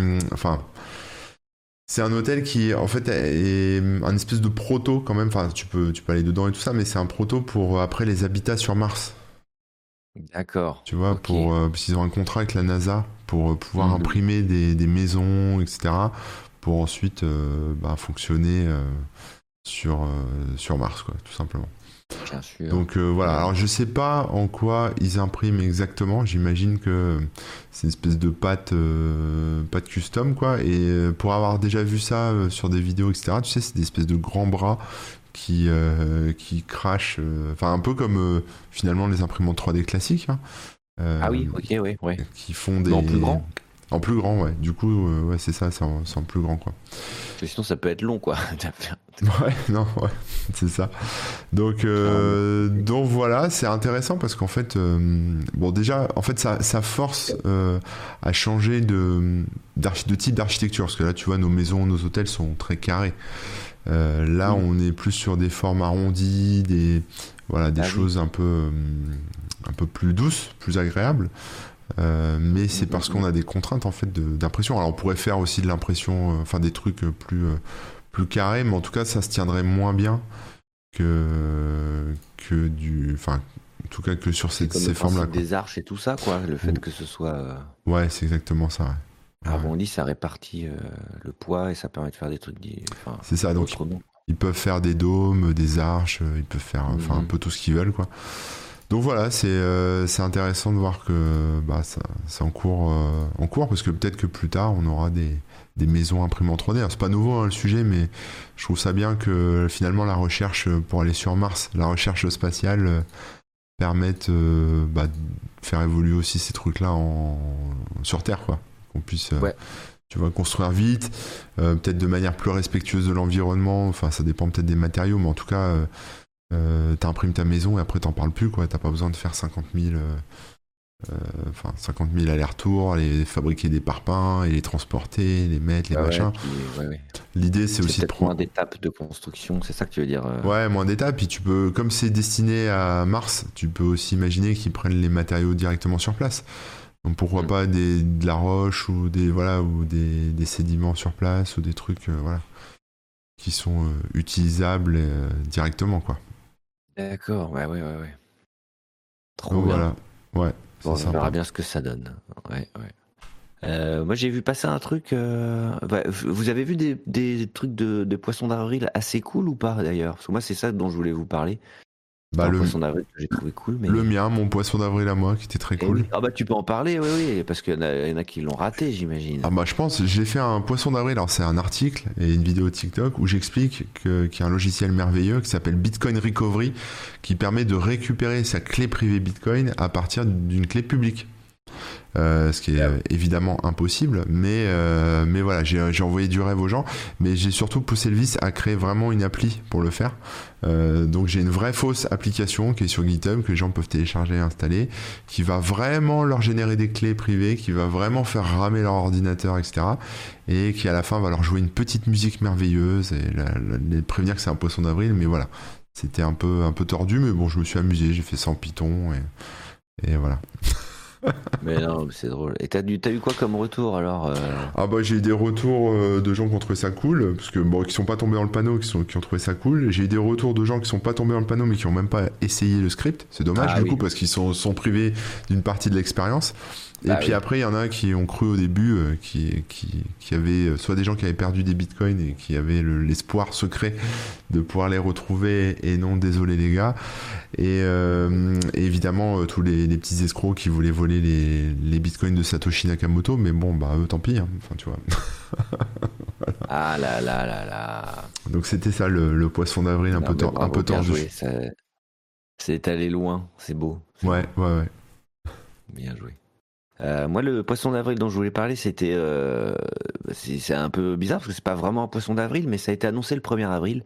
c'est un hôtel qui en fait est un espèce de proto quand même. Enfin, tu peux aller dedans et tout ça, mais c'est un proto pour après les habitats sur Mars. D'accord. Tu vois, parce qu'ils ont un contrat avec la NASA pour pouvoir imprimer des maisons, etc., pour ensuite fonctionner sur Mars, quoi, tout simplement. Bien sûr. Donc voilà, alors je sais pas en quoi ils impriment exactement, j'imagine que c'est une espèce de pâte custom, quoi, et pour avoir déjà vu ça sur des vidéos, etc., tu sais, c'est des espèces de grands bras qui crachent, un peu comme finalement les imprimantes 3D classiques. Hein, ah oui, ok, ouais. Qui font des... En plus grand. En plus grand, ouais. Du coup, c'est ça, c'est en plus grand, quoi. Parce que sinon, ça peut être long, quoi. C'est ça. Donc voilà, c'est intéressant parce qu'en fait, déjà, en fait, ça force à changer de type d'architecture. Parce que là, tu vois, nos maisons, nos hôtels sont très carrés. Là, on est plus sur des formes arrondies, des choses un peu plus douces, plus agréables. Mais c'est parce qu'on a des contraintes en fait d'impression. Alors on pourrait faire aussi de l'impression, des trucs plus carrés, mais en tout cas ça se tiendrait moins bien que en tout cas que sur ces formes-là. Des arches et tout ça, quoi. Le fait que ce soit. Ouais, c'est exactement ça. Ouais. Arrondi, ça répartit le poids et ça permet de faire des trucs. C'est ça. Donc ils peuvent faire des dômes, des arches, ils peuvent faire un peu tout ce qu'ils veulent, quoi. Donc voilà, c'est intéressant de voir que c'est en cours parce que peut-être que plus tard on aura des maisons imprimées en 3D. Alors, c'est pas nouveau le sujet, mais je trouve ça bien que finalement la recherche pour aller sur Mars, la recherche spatiale permette de faire évoluer aussi ces trucs-là sur Terre, quoi. Qu'on puisse tu vois, construire vite, peut-être de manière plus respectueuse de l'environnement. Enfin, ça dépend peut-être des matériaux, mais en tout cas. T'imprimes ta maison et après t'en parles plus, quoi. T'as pas besoin de faire 50 000 allers-retours, aller fabriquer des parpaings et les transporter, les mettre, les machins. L'idée c'est aussi de prendre moins d'étapes de construction, c'est ça que tu veux dire? Ouais, moins d'étapes. Puis tu peux, comme c'est destiné à Mars, tu peux aussi imaginer qu'ils prennent les matériaux directement sur place. Donc pourquoi pas de la roche ou des sédiments sur place ou des trucs voilà, qui sont utilisables directement, quoi. D'accord, ouais. Trop Donc bien. voilà, ouais, c'est Bon, on verra sympa. bien ce que ça donne. Ouais. Moi, j'ai vu passer un truc. Vous avez vu des trucs de poisson d'avril assez cool ou pas d'ailleurs? Parce que moi, c'est ça dont je voulais vous parler. C'était Bah un poisson d'avril que j'ai trouvé cool, le mais. mien, mon poisson d'avril à moi, qui était très Eh cool. oui. Ah bah tu peux en parler, oui, parce qu'il y en a qui l'ont raté, Ah j'imagine. bah je pense, j'ai fait un poisson d'avril, alors c'est un article et une vidéo TikTok où j'explique qu'il y a un logiciel merveilleux qui s'appelle Bitcoin Recovery qui permet de récupérer sa clé privée Bitcoin à partir d'une clé publique. Ce qui est évidemment impossible, mais voilà, j'ai envoyé du rêve aux gens, mais j'ai surtout poussé le vice à créer vraiment une appli pour le faire. Donc j'ai une vraie fausse application qui est sur GitHub, que les gens peuvent télécharger et installer, qui va vraiment leur générer des clés privées, qui va vraiment faire ramer leur ordinateur, etc. Et qui à la fin va leur jouer une petite musique merveilleuse et les prévenir que c'est un poisson d'avril, mais voilà. C'était un peu tordu, mais bon, je me suis amusé, j'ai fait ça en Python et voilà. Mais non, c'est drôle. Et t'as eu quoi comme retour alors Ah bah j'ai eu des retours de gens qui ont trouvé ça cool, parce que bon, qui sont pas tombés dans le panneau, qui ont trouvé ça cool. J'ai eu des retours de gens qui sont pas tombés dans le panneau, mais qui ont même pas essayé le script. C'est dommage Ah du oui. coup, parce qu'ils sont privés d'une partie de l'expérience. Et Bah puis oui. après, il y en a qui ont cru au début, qui avaient soit des gens qui avaient perdu des bitcoins et qui avaient l'espoir secret de pouvoir les retrouver, et non, désolé les gars. Et évidemment, tous les petits escrocs qui voulaient voler les bitcoins de Satoshi Nakamoto, mais bon, bah eux, tant pis, hein. Enfin, tu vois. Ah là. Donc c'était ça le poisson d'avril un Non, peu, mais un bravo, peu bien tordu. joué. C'est allé loin, c'est beau. C'est Ouais, beau. ouais. Bien joué. Moi, le poisson d'avril dont je voulais parler, c'est un peu bizarre parce que c'est pas vraiment un poisson d'avril, mais ça a été annoncé le 1er avril.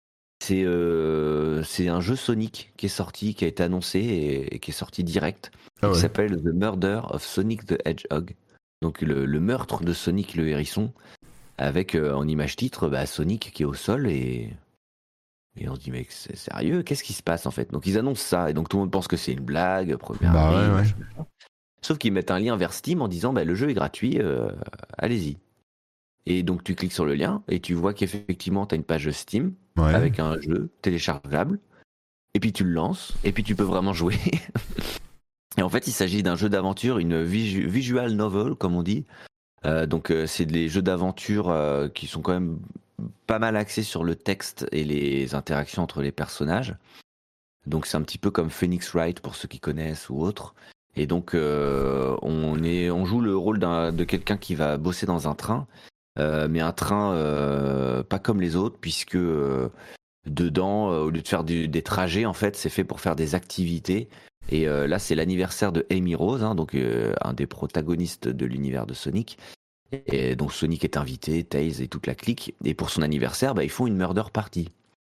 C'est un jeu Sonic qui est sorti, qui a été annoncé et qui est sorti direct, Ah et qui ouais. s'appelle The Murder of Sonic the Hedgehog. Donc le meurtre de Sonic le hérisson, avec en image titre Sonic qui est au sol et on se dit mais c'est sérieux, qu'est-ce qui se passe en fait? Donc ils annoncent ça et donc tout le monde pense que c'est une blague, 1er Bah avril, ouais. machin. Sauf qu'ils mettent un lien vers Steam en disant le jeu est gratuit, allez-y. Et donc tu cliques sur le lien et tu vois qu'effectivement tu as une page Steam Ouais. avec un jeu téléchargeable. Et puis tu le lances, et puis tu peux vraiment jouer. Et en fait, il s'agit d'un jeu d'aventure, une visual novel, comme on dit. C'est des jeux d'aventure qui sont quand même pas mal axés sur le texte et les interactions entre les personnages. Donc c'est un petit peu comme Phoenix Wright pour ceux qui connaissent ou autres. Et donc on joue le rôle de quelqu'un qui va bosser dans un train, mais un train pas comme les autres, puisque dedans, au lieu de faire des trajets, en fait, c'est fait pour faire des activités. Et là, c'est l'anniversaire de Amy Rose, hein, donc un des protagonistes de l'univers de Sonic. Et donc Sonic est invité, Tails et toute la clique. Et pour son anniversaire, ils font une murder party.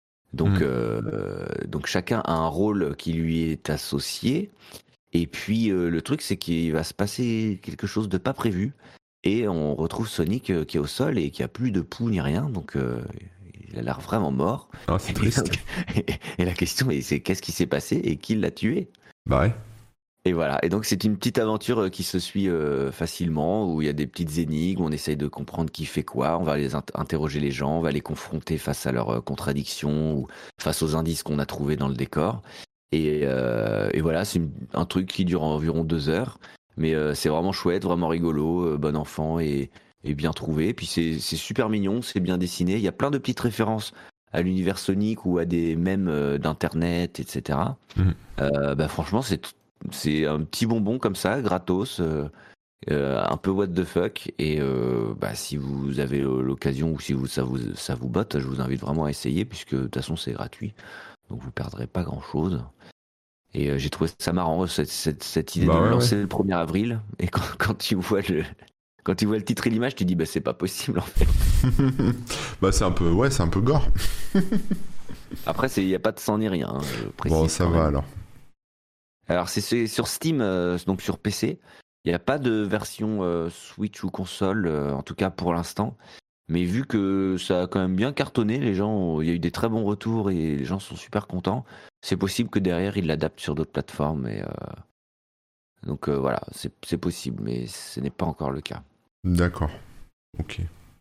Donc chacun a un rôle qui lui est associé. Et puis le truc, c'est qu'il va se passer quelque chose de pas prévu. Et on retrouve Sonic qui est au sol et qui a plus de pouls ni rien. Donc il a l'air vraiment mort. Ah, c'est triste. Et la question, c'est qu'est-ce qui s'est passé et qui l'a tué? Bah ouais. Et voilà. Et donc c'est une petite aventure qui se suit facilement, où il y a des petites énigmes, on essaye de comprendre qui fait quoi, on va les interroger les gens, on va les confronter face à leurs contradictions ou face aux indices qu'on a trouvés dans le décor. Et voilà, c'est un truc qui dure environ 2 heures, mais c'est vraiment chouette, vraiment rigolo, bon enfant et bien trouvé. Puis c'est super mignon, c'est bien dessiné. Il y a plein de petites références à l'univers Sonic ou à des mèmes d'internet, etc. Franchement, c'est un petit bonbon comme ça, gratos, un peu what the fuck. Et si vous avez l'occasion ou si ça vous botte, je vous invite vraiment à essayer, puisque de toute façon c'est gratuit, donc vous perdrez pas grand chose. Et j'ai trouvé ça marrant, cette idée de le lancer le 1er avril. Et quand tu vois le titre et l'image, tu dis c'est pas possible en fait. C'est un peu gore. Après, il n'y a pas de sang ni rien, hein, je précise. Bon, ça va alors. Alors c'est sur Steam, donc sur PC. Il n'y a pas de version Switch ou console, en tout cas pour l'instant. Mais vu que ça a quand même bien cartonné, il y a eu des très bons retours et les gens sont super contents. C'est possible que derrière ils l'adaptent sur d'autres plateformes. Donc voilà, c'est possible, mais ce n'est pas encore le cas. D'accord. Ok.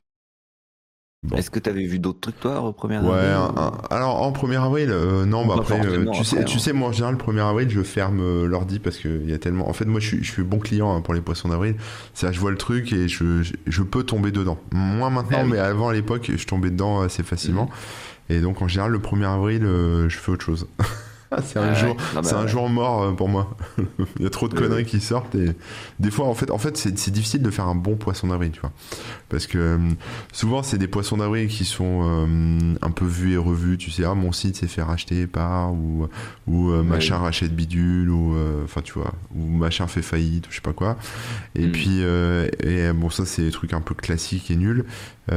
Bon. Est-ce que tu avais vu d'autres trucs, toi, au 1er Ouais, avril alors en 1er avril, non, bah Pas après, forcément, tu sais, moi en général, le 1er avril, je ferme l'ordi parce qu'il y a tellement. En fait, moi je suis bon client pour les poissons d'avril. C'est là, je vois le truc et je peux tomber dedans. Moins maintenant, Ah oui. mais avant à l'époque, je tombais dedans assez facilement. Et donc en général, le 1er avril, je fais autre chose. C'est un jour, Non, c'est un jour mort pour moi. Il y a trop de conneries qui sortent et des fois, en fait, c'est difficile de faire un bon poisson d'avril, tu vois. Parce que souvent, c'est des poissons d'avril qui sont un peu vus et revus. Tu sais, ah, mon site s'est fait racheter par ou machin rachète bidule ou enfin, tu vois, ou machin fait faillite ou je sais pas quoi. Et puis, bon, ça, c'est des trucs un peu classiques et nuls.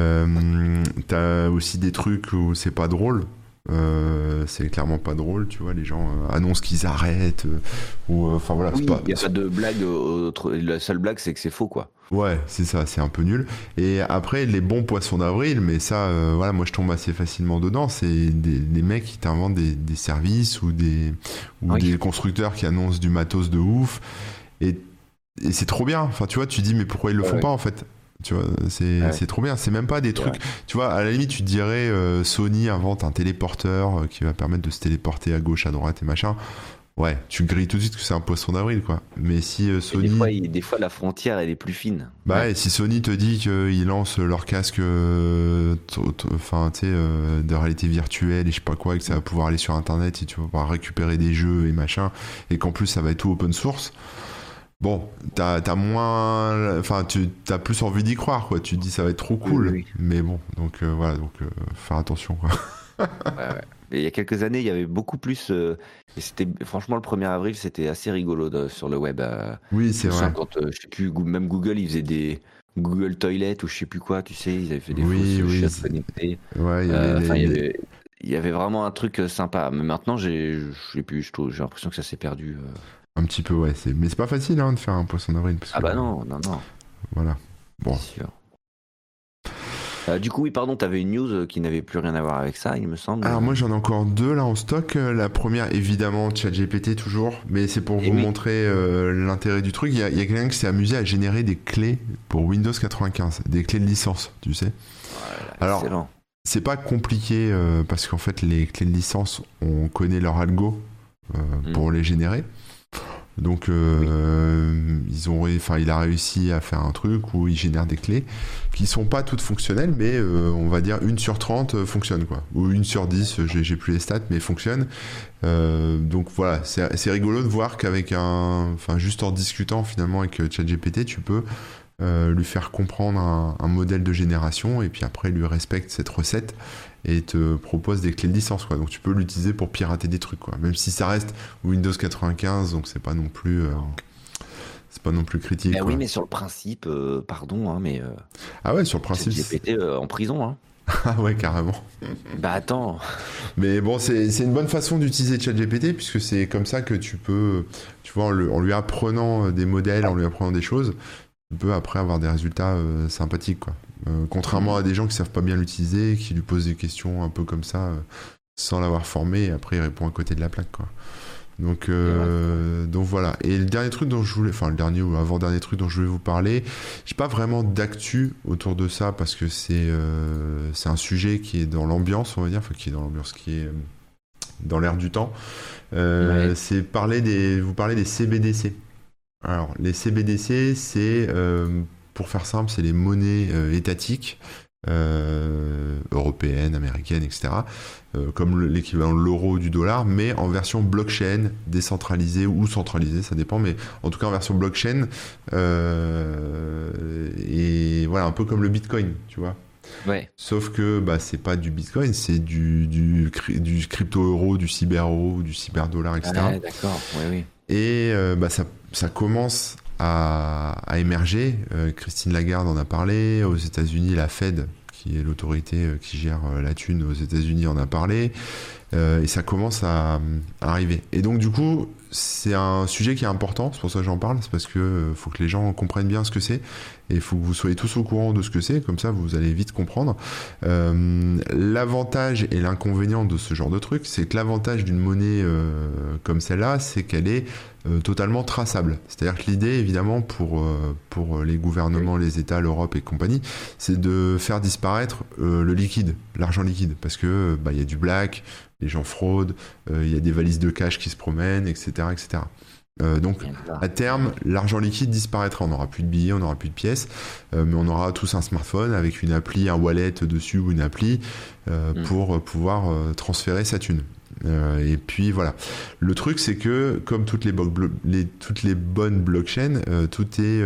T'as aussi des trucs où c'est pas drôle. C'est clairement pas drôle, tu vois, les gens annoncent qu'ils arrêtent ou enfin voilà, Oui, c'est pas. il n'y a pas de blague. La seule blague, c'est que c'est faux, quoi. Ouais, c'est ça, c'est un peu nul. Et après, les bons poissons d'avril, mais ça, voilà, moi je tombe assez facilement dedans, c'est des mecs qui t'inventent des services ou des constructeurs qui annoncent du matos de ouf. Et c'est trop bien. Enfin, tu vois, tu dis, mais pourquoi ils le font pas en fait? Tu vois, c'est trop bien. C'est même pas des trucs. Tu vois, à la limite, tu te dirais Sony invente un téléporteur qui va permettre de se téléporter à gauche, à droite et machin. Ouais, tu grilles tout de suite que c'est un poisson d'avril, quoi. Mais si Sony. Des fois, la frontière, elle est plus fine. Bah, et si Sony te dit qu'ils lancent leur casque enfin, tu sais, de réalité virtuelle et je sais pas quoi, et que ça va pouvoir aller sur internet et tu vas pouvoir récupérer des jeux et machin, et qu'en plus ça va être tout open source. Bon, t'as moins, enfin, t'as plus envie d'y croire, quoi. Tu te dis ça va être trop cool, mais bon, donc voilà, donc faire attention, quoi. Ouais. Et il y a quelques années, il y avait beaucoup plus. Et c'était franchement le 1er avril, c'était assez rigolo sur le web. Oui, c'est vrai. Quand je sais plus, même Google, ils faisaient des Google Toilet ou je sais plus quoi, tu sais, ils avaient fait des fausses chiottes connectées. Ouais, il y avait vraiment un truc sympa. Mais maintenant, j'ai l'impression que ça s'est perdu. Un petit peu, ouais. Mais c'est pas facile hein, de faire un poisson d'avril. Bah non. Voilà. Bon. C'est sûr. Du coup, oui, pardon, t'avais une news qui n'avait plus rien à voir avec ça, il me semble. Alors moi, j'en ai encore deux là en stock. La première, évidemment, ChatGPT toujours, mais c'est pour vous montrer l'intérêt du truc. Il y a quelqu'un qui s'est amusé à générer des clés pour Windows 95, des clés de licence, tu sais. Voilà, alors, excellent. C'est pas compliqué parce qu'en fait, les clés de licence, on connaît leur algo pour les générer. Donc il a réussi à faire un truc où il génère des clés qui sont pas toutes fonctionnelles, mais on va dire 1 sur 30 fonctionne, quoi. Ou 1 sur 10, j'ai plus les stats, mais fonctionne. Donc voilà, c'est rigolo de voir qu'avec juste en discutant finalement avec ChatGPT, tu peux lui faire comprendre un modèle de génération et puis après lui respecte cette recette et te propose des clés de licence, quoi. Donc tu peux l'utiliser pour pirater des trucs, quoi. Même si ça reste Windows 95, donc c'est pas non plus critique. Oui, mais sur le principe, pardon, hein, mais ah ouais, sur le principe. GPT en prison, hein. Ah ouais, carrément. Bah attends. Mais bon, c'est une bonne façon d'utiliser ChatGPT puisque c'est comme ça que tu peux, tu vois, en lui apprenant des modèles, en lui apprenant des choses, tu peux après avoir des résultats sympathiques, quoi. Contrairement à des gens qui savent pas bien l'utiliser, qui lui posent des questions un peu comme ça, sans l'avoir formé, et après il répond à côté de la plaque, quoi. Donc voilà. Et le dernier truc dont je voulais, enfin le dernier ou avant-dernier truc dont je voulais vous parler, j'ai pas vraiment d'actu autour de ça parce que c'est un sujet qui est dans l'ambiance, on va dire, enfin qui est dans l'ambiance, qui est dans l'air du temps. C'est vous parler des CBDC. Alors les CBDC, c'est pour faire simple, c'est les monnaies étatiques européennes, américaines, etc. Comme l'équivalent de l'euro, du dollar, mais en version blockchain, décentralisée ou centralisée, ça dépend, mais en tout cas en version blockchain. Et voilà, un peu comme le Bitcoin, tu vois. Ouais. Sauf que c'est pas du Bitcoin, c'est du crypto-euro, du cyber-euro, du cyber-dollar, etc. Ah, d'accord, oui. Et ça commence à émerger. Christine Lagarde en a parlé. Aux États-Unis, la Fed, qui est l'autorité qui gère la thune aux États-Unis, en a parlé. Et ça commence à arriver. Et donc du coup, c'est un sujet qui est important, c'est pour ça que j'en parle, c'est parce que faut que les gens comprennent bien ce que c'est, et il faut que vous soyez tous au courant de ce que c'est, comme ça vous allez vite comprendre. L'avantage et l'inconvénient de ce genre de truc, c'est que l'avantage d'une monnaie comme celle-là, c'est qu'elle est totalement traçable. C'est-à-dire que l'idée, évidemment, pour les gouvernements, les États, l'Europe et compagnie, c'est de faire disparaître le liquide, l'argent liquide, parce que y a du black, les gens fraudent, il y a des valises de cash qui se promènent, etc. etc. Donc, à terme, l'argent liquide disparaîtra. On n'aura plus de billets, on n'aura plus de pièces, mais on aura tous un smartphone avec une appli, un wallet dessus ou une appli pour pouvoir transférer sa thune. Et puis voilà. Le truc, c'est que comme toutes les bonnes blockchains, tout est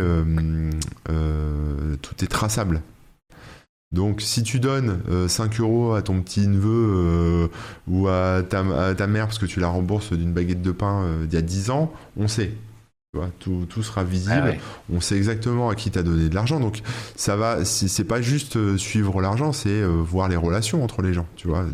traçable. Donc si tu donnes 5 € à ton petit neveu ou à ta mère parce que tu la rembourses d'une baguette de pain d'il y a 10 ans, on sait. Tu vois, tout sera visible. Ah ouais. On sait exactement à qui t'as donné de l'argent. Donc ça va, c'est pas juste suivre l'argent, c'est voir les relations entre les gens. Tu vois.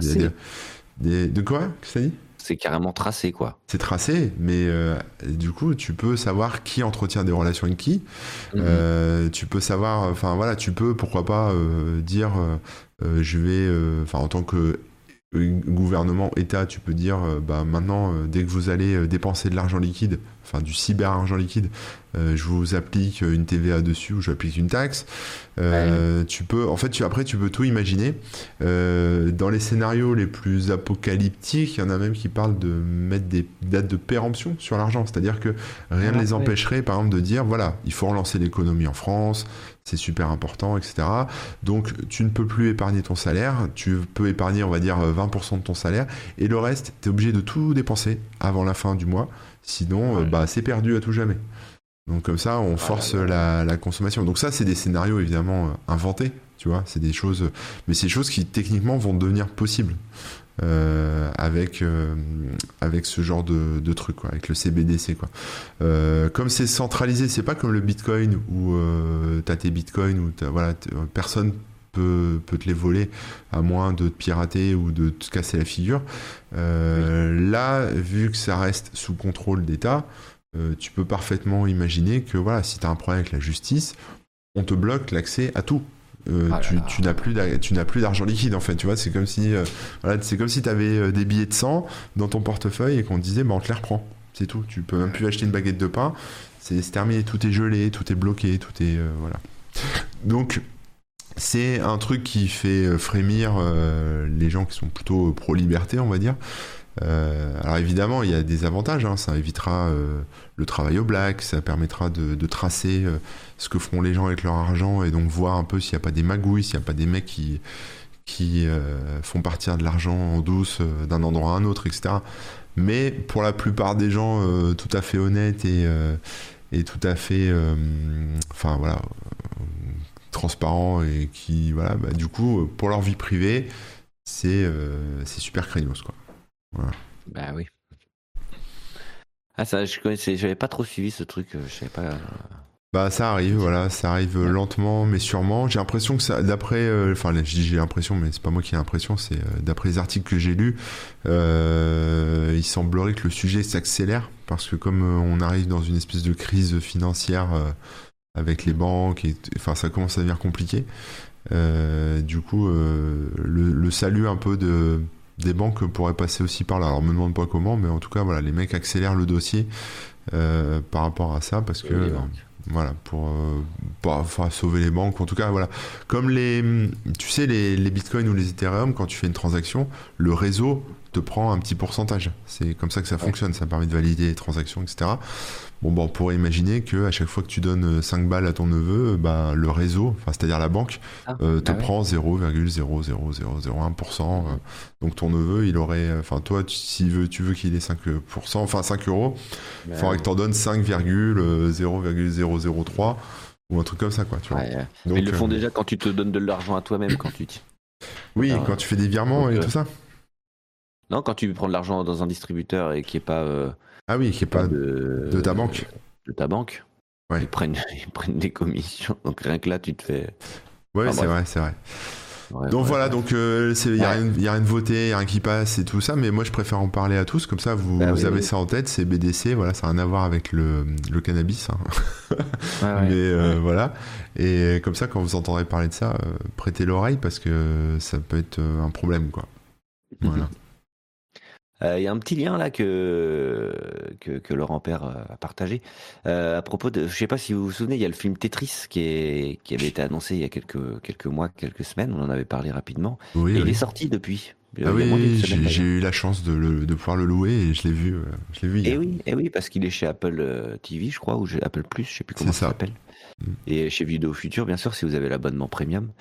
De quoi? Qu'est-ce que t'as dit? C'est carrément tracé, quoi. C'est tracé, mais du coup, tu peux savoir qui entretient des relations avec qui. Tu peux savoir, enfin voilà, tu peux, pourquoi pas, dire, je vais, en tant que gouvernement, État, tu peux dire, maintenant, dès que vous allez dépenser de l'argent liquide, enfin du cyber-argent liquide, je vous applique une TVA dessus ou j'applique une taxe. Tu peux, en fait, après, tu peux tout imaginer. Dans les scénarios les plus apocalyptiques, il y en a même qui parlent de mettre des dates de péremption sur l'argent. C'est-à-dire que rien ne les empêcherait, par exemple, de dire, voilà, il faut relancer l'économie en France, c'est super important, etc. Donc, tu ne peux plus épargner ton salaire. Tu peux épargner, on va dire, 20% de ton salaire. Et le reste, tu es obligé de tout dépenser avant la fin du mois. Sinon, c'est perdu à tout jamais. Donc comme ça, on force la consommation. Donc ça, c'est des scénarios évidemment inventés, tu vois. C'est des choses, mais c'est des choses qui techniquement vont devenir possibles avec ce genre de truc, quoi, avec le CBDC, quoi. Comme c'est centralisé, c'est pas comme le Bitcoin où t'as tes Bitcoins où personne peut te les voler à moins de te pirater ou de te casser la figure. Là, vu que ça reste sous contrôle d'État, tu peux parfaitement imaginer que voilà, si tu as un problème avec la justice, on te bloque l'accès à tout. Tu n'as plus d'argent liquide en fait, tu vois, c'est comme si tu avais des billets de 100 dans ton portefeuille et qu'on te disait on te les reprend, c'est tout, tu peux même plus acheter une baguette de pain, c'est terminé, tout est gelé, tout est bloqué, tout est voilà. Donc c'est un truc qui fait frémir les gens qui sont plutôt pro-liberté, on va dire. Alors évidemment, il y a des avantages, hein. Ça évitera le travail au black, ça permettra de tracer ce que feront les gens avec leur argent et donc voir un peu s'il n'y a pas des magouilles, s'il n'y a pas des mecs qui font partir de l'argent en douce d'un endroit à un autre, etc. Mais pour la plupart des gens tout à fait honnêtes et tout à fait transparents et qui, du coup, pour leur vie privée, c'est super craignos, quoi. Voilà. Bah oui. Ah ça, j'avais pas trop suivi ce truc, je savais pas. Ça arrive, ça arrive lentement mais sûrement. J'ai l'impression que ça, d'après, je dis j'ai l'impression, mais c'est pas moi qui ai l'impression, c'est d'après les articles que j'ai lus, il semblerait que le sujet s'accélère parce que comme on arrive dans une espèce de crise financière avec les banques, ça commence à devenir compliqué. Du coup, le salut un peu des banques pourraient passer aussi par là. Alors, me demande pas comment, mais en tout cas, voilà, les mecs accélèrent le dossier par rapport à ça parce que pour sauver les banques. En tout cas, voilà, comme tu sais, les bitcoins ou les Ethereum, quand tu fais une transaction, le réseau te prend un petit pourcentage. C'est comme ça que ça fonctionne. Ça permet de valider les transactions, etc. On pourrait imaginer que à chaque fois que tu donnes 5 balles à ton neveu, le réseau, c'est-à-dire la banque, te prend 0,00001%. Donc ton neveu, il aurait, toi, si tu veux qu'il ait 5%, 5 €, il faudrait que tu en donnes 5,00003 ou un truc comme ça, quoi. Tu vois. Donc, mais ils le font déjà quand tu te donnes de l'argent à toi-même, quand tu. Oui, quand tu fais des virements et tout ça. Non, quand tu prends de l'argent dans un distributeur et qui est pas. Ah oui, qui est pas de ta banque. De ta banque. Ouais. Ils prennent des commissions. Donc rien que là, tu te fais. Ouais, c'est vrai. Donc voilà, bref. donc il y a Ouais. rien de voté, y a rien qui passe et tout ça, mais moi je préfère en parler à tous, comme ça Bah vous oui, avez oui. ça en tête, c'est BDC, voilà, ça n'a rien à voir avec le cannabis, hein. Ouais, Mais ouais, ouais. voilà, et comme ça quand vous entendrez parler de ça, prêtez l'oreille parce que ça peut être un problème, quoi. Voilà. Il y a un petit lien là que Laurent Père a partagé à propos de. Je sais pas si vous vous souvenez, il y a le film Tetris qui avait été annoncé il y a quelques mois, quelques semaines. On en avait parlé rapidement. Oui, Et il est oui. sorti depuis. Ah Il y a moins d'une oui, semaine j'ai d'ailleurs. eu la chance de pouvoir le louer et je l'ai vu hier. Et oui, parce qu'il est chez Apple TV, je crois, ou Apple Plus, je sais plus C'est comment ça ça. s'appelle. Et chez Vidéo Future, bien sûr, si vous avez l'abonnement premium.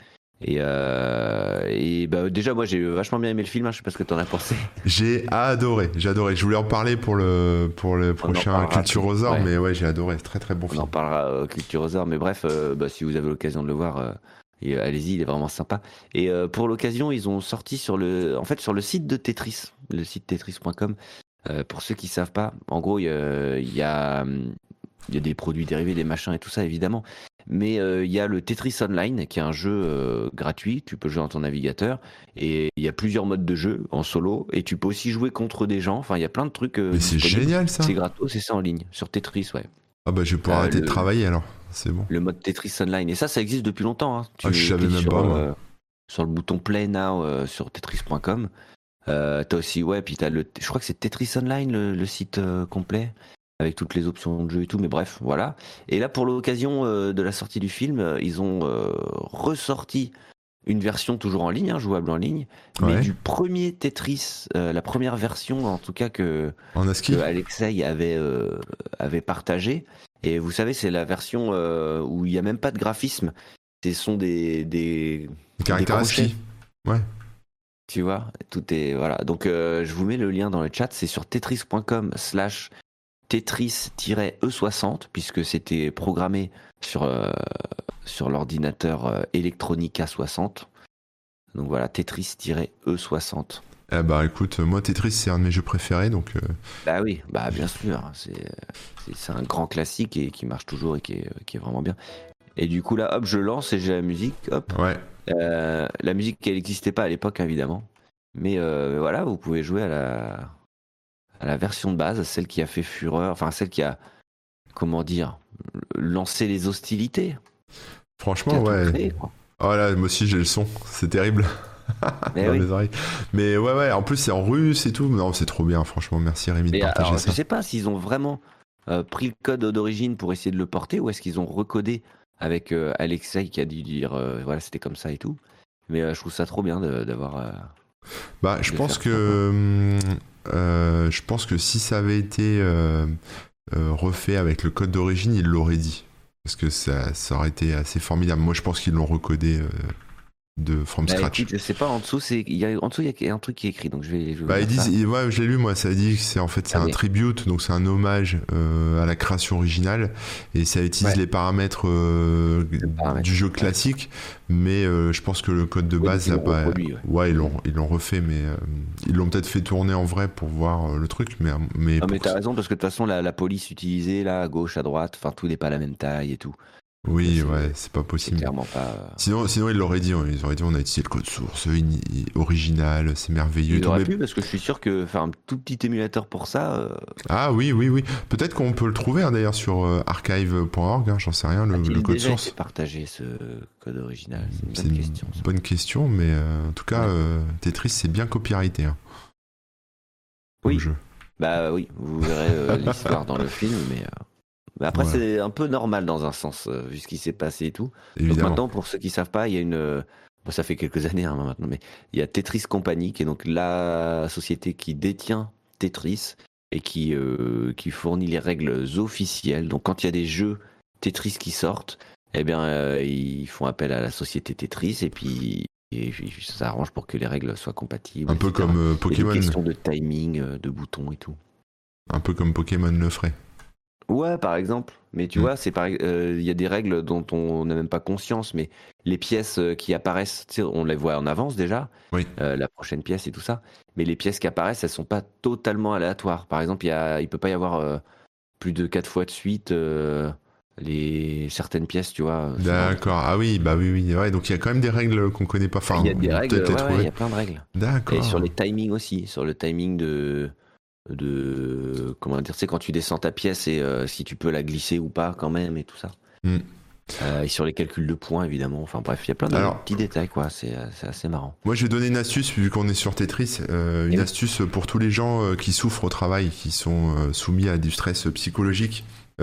Et bah, déjà, moi, j'ai vachement bien aimé le film. Hein, je sais pas ce que t'en as pensé. J'ai adoré. Je voulais en parler pour le On en prochain parlera Culture plus. aux Arts, Ouais. mais ouais, j'ai adoré. Très très bon On en film. parlera Culture aux Arts, mais bref, bah, si vous avez l'occasion de le voir, allez-y, il est vraiment sympa. Et pour l'occasion, ils ont sorti sur le site de Tetris, le site tetris.com. Pour ceux qui savent pas, en gros, il y a des produits dérivés, des machins et tout ça, évidemment. Mais il y a le Tetris Online, qui est un jeu gratuit. Tu peux jouer dans ton navigateur. Et il y a plusieurs modes de jeu en solo. Et tu peux aussi jouer contre des gens. Enfin, il y a plein de trucs Mais c'est disponibles. génial ça. C'est gratos et c'est en ligne, sur Tetris, ouais. Ah bah je vais pouvoir arrêter de Le, travailler alors. C'est bon. le mode Tetris Online. Et ça existe depuis longtemps. Hein. Ah je Tu savais cliques même pas moi. sur le bouton Play Now sur tetris.com. T'as aussi, ouais, puis je crois que c'est Tetris Online, le site complet, avec toutes les options de jeu et tout, mais bref, voilà. Et là, pour l'occasion de la sortie du film, ils ont ressorti une version toujours en ligne, hein, jouable en ligne, mais Ouais. du premier Tetris, la première version en tout cas En que ASCII. Alexei avait partagé. Et vous savez, c'est la version où il n'y a même pas de graphisme. Ce sont des Caractère crochets, ASCII. Ouais. tu vois. Tout est voilà. Donc je vous mets le lien dans le chat. C'est sur tetris.com/tetris-e60 puisque c'était programmé sur l'ordinateur Electronica 60. Donc voilà, Tetris-E60. Ah bah écoute, moi Tetris c'est un de mes jeux préférés donc Bah oui, bah bien sûr. C'est un grand classique et qui marche toujours et qui est vraiment bien. Et du coup là, hop, je lance et j'ai la musique. Hop. ouais. La musique, elle n'existait pas à l'époque, évidemment. Mais voilà, vous pouvez jouer à la version de base, celle qui a fait fureur, enfin celle qui a, comment dire, lancé les hostilités, qui Franchement a tout ouais. créé, quoi. Oh là, moi aussi j'ai le son, c'est terrible Mais dans oui. les oreilles. Mais ouais, en plus c'est en russe et tout. Non, c'est trop bien, franchement. Merci Rémi de Mais partager alors, je ça. sais pas s'ils ont vraiment pris le code d'origine pour essayer de le porter ou est-ce qu'ils ont recodé avec Alexei qui a dû dire voilà, c'était comme ça et tout. Mais je trouve ça trop bien d'avoir. Bah, De faire ça, quoi. je pense que si ça avait été refait avec le code d'origine, ils l'auraient dit. Parce que ça aurait été assez formidable. Moi, je pense qu'ils l'ont recodé de from Bah scratch. écoute, je sais pas, en dessous, en dessous, il y a un truc qui est écrit, donc je vais vous Bah, ils lire ça. disent, ouais, je l'ai lu moi, ça dit que c'est Ah un oui. tribute, donc c'est un hommage à la création originale, et ça utilise Ouais. les paramètres paramètre, du jeu ouais. classique, mais je pense que le code de Oui, donc base, ils là, l'ont reproduit, ouais. ouais, ils l'ont refait, mais ils l'ont peut-être fait tourner en vrai pour voir le truc, mais Non, mais pour t'as raison, parce que de toute façon, la police utilisée, là, à gauche, à droite, enfin, tout n'est pas la même taille et tout. Donc, oui, ouais, c'est pas c'est possible. clairement pas. Sinon, ils l'auraient dit, ils auraient dit, on a utilisé le code source original, c'est merveilleux. Ils Tout, auraient mais pu, parce que je suis sûr que faire un tout petit émulateur pour ça. ah oui, oui, oui. Peut-être qu'on peut le trouver hein, d'ailleurs sur archive.org, hein, j'en sais rien, le A-t-il code déjà été source. partagé, ce code original? C'est C'est une bonne une question, ça. bonne question, mais en tout cas, Ouais. Tetris c'est bien copyrighté hein, comme Oui, jeu. bah oui, vous verrez l'histoire dans le film, mais après, Voilà, c'est un peu normal dans un sens, vu ce qui s'est passé et tout. Donc évidemment. maintenant, pour ceux qui savent pas, il y a bon, ça fait quelques années hein, maintenant, mais il y a Tetris Company, qui est donc la société qui détient Tetris et qui fournit les règles officielles. Donc quand il y a des jeux Tetris qui sortent, eh bien, ils font appel à la société Tetris et puis ça arrange pour que les règles soient compatibles, Un peu etc. comme Il y a Pokémon, des questions de timing, de boutons et tout. un peu comme Pokémon le ferait. Ouais, par exemple. Mais tu Mm. vois, il y a des règles dont on n'a même pas conscience, mais les pièces qui apparaissent, tu sais, on les voit en avance déjà, Oui. la prochaine pièce et tout ça. Mais les pièces qui apparaissent, elles sont pas totalement aléatoires. Par exemple, il peut pas y avoir plus de 4 fois de suite certaines pièces, tu vois. D'accord. Ah oui, bah oui. Ouais, donc il y a quand même des règles qu'on connaît pas. Enfin, Il y a des règles, peut-être il y trouvé. a plein de règles. Et sur D'accord. les timings aussi, sur le timing de comment dire, c'est quand tu descends ta pièce et si tu peux la glisser ou pas quand même et tout ça. Hmm. Et sur les calculs de points évidemment. Enfin bref, il y a plein de Alors, petits détails quoi. C'est assez marrant. moi, je vais donner une astuce, vu qu'on est sur Tetris, Et une oui. astuce pour tous les gens qui souffrent au travail, qui sont soumis à du stress psychologique,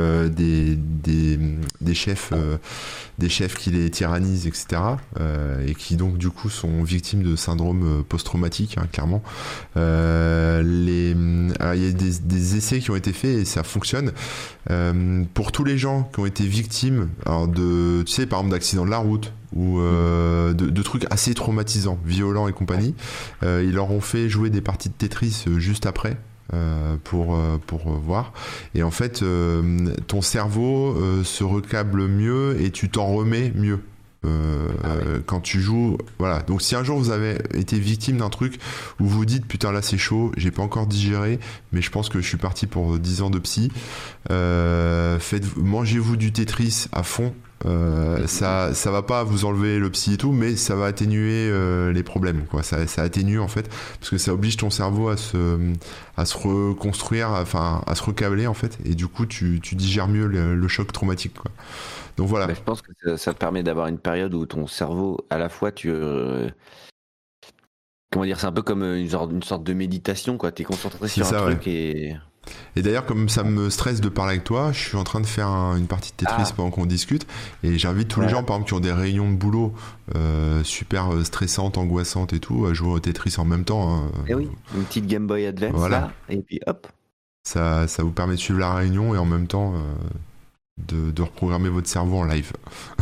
des chefs qui les tyrannisent, etc., et qui donc du coup sont victimes de syndrome post-traumatique, hein, clairement. Alors, il y a des essais qui ont été faits et ça fonctionne. Pour tous les gens qui ont été victimes, alors tu sais, par exemple, d'accidents de la route ou de trucs assez traumatisants, violents et compagnie, ils leur ont fait jouer des parties de Tetris juste après. Pour voir, et en fait ton cerveau se recable mieux et tu t'en remets mieux quand tu joues. Voilà, donc si un jour vous avez été victime d'un truc où vous vous dites putain là c'est chaud, j'ai pas encore digéré mais je pense que je suis parti pour 10 ans de psy, mangez-vous du Tetris à fond. Ça va pas vous enlever le psy et tout, mais ça va atténuer les problèmes, quoi. Ça atténue en fait, parce que ça oblige ton cerveau à se reconstruire, enfin à se recabler en fait, et du coup tu digères mieux le choc traumatique, quoi. Donc voilà. Bah, je pense que ça te permet d'avoir une période où ton cerveau, à la fois, comment dire, c'est un peu comme une sorte de méditation, quoi. T'es concentré C'est sur un ça, ouais. truc et. Et d'ailleurs, comme ça me stresse de parler avec toi, je suis en train de faire une partie de Tetris pendant qu'on discute. Et j'invite tous les gens, par exemple, qui ont des réunions de boulot super stressantes, angoissantes et tout, à jouer au Tetris en même temps, hein. Eh oui, une petite Game Boy Advance, Voilà. là, et puis hop. Ça vous permet de suivre la réunion et en même temps de reprogrammer votre cerveau en live.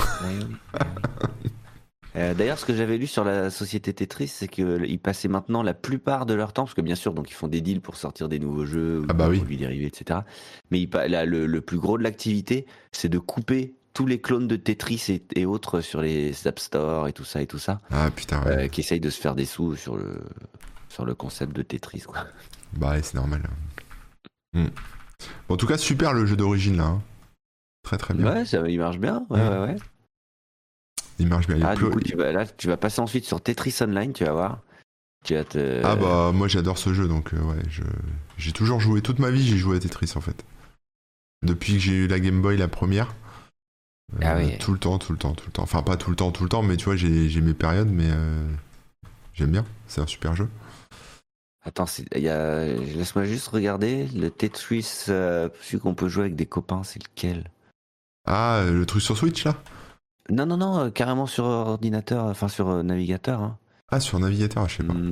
D'ailleurs, ce que j'avais lu sur la société Tetris, c'est qu'ils passaient maintenant la plupart de leur temps, parce que bien sûr, donc ils font des deals pour sortir des nouveaux jeux, ou Ah bah des oui. produits dérivés, etc. Mais là, le plus gros de l'activité, c'est de couper tous les clones de Tetris et autres sur les App Store et tout ça, Ah putain, ouais. qui essayent de se faire des sous sur le concept de Tetris, quoi. Bah ouais, c'est normal. Bon, en tout cas, super le jeu d'origine là, hein. Très très bien. Ouais, il marche bien, ouais. Il marche bien. Du coup, tu vas passer ensuite sur Tetris Online, tu vas voir. Ah bah moi j'adore ce jeu, donc ouais, j'ai toujours joué, toute ma vie j'ai joué à Tetris en fait. Depuis que j'ai eu la Game Boy la première. Oui. Tout le temps. Enfin pas tout le temps, mais tu vois j'ai mes périodes, mais j'aime bien, c'est un super jeu. Attends, laisse-moi juste regarder le Tetris, celui qu'on peut jouer avec des copains, c'est lequel? Ah, le truc sur Switch là? Non, carrément sur ordinateur, enfin sur navigateur, hein. Ah, sur navigateur, je sais pas.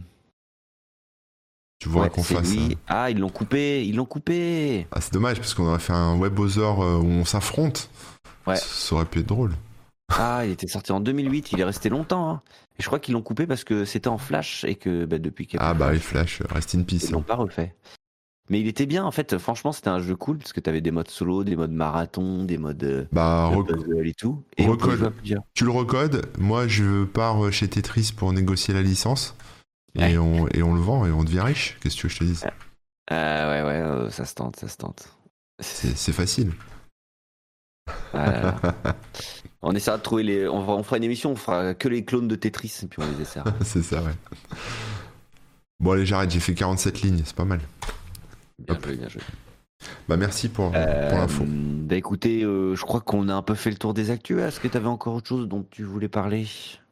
Tu voudrais qu'on fasse ça. Ah, ils l'ont coupé. Ah, c'est dommage parce qu'on aurait fait un WebBrowser où on s'affronte. Ouais. Ça aurait pu être drôle. Ah, il était sorti en 2008, il est resté longtemps, hein. Et je crois qu'ils l'ont coupé parce que c'était en Flash et que depuis qu'il y a Ah bah les Flash, rest in peace. Ils l'ont pas refait. Mais il était bien en fait, franchement c'était un jeu cool parce que t'avais des modes solo, des modes marathon, des modes puzzle et tout. Et on peut jouer à plusieurs. Tu le recodes, moi je pars chez Tetris pour négocier la licence et on le vend et on devient riche. Qu'est-ce que je te dis? Ouais, ça se tente. C'est facile. On essaiera de trouver on fera une émission, on fera que les clones de Tetris et puis on les essaiera. C'est ça, ouais. Bon allez, j'arrête, j'ai fait 47 lignes, c'est pas mal. Bien joué. Bah merci pour l'info. Bah écoutez, je crois qu'on a un peu fait le tour des actus. Est-ce que tu avais encore autre chose dont tu voulais parler?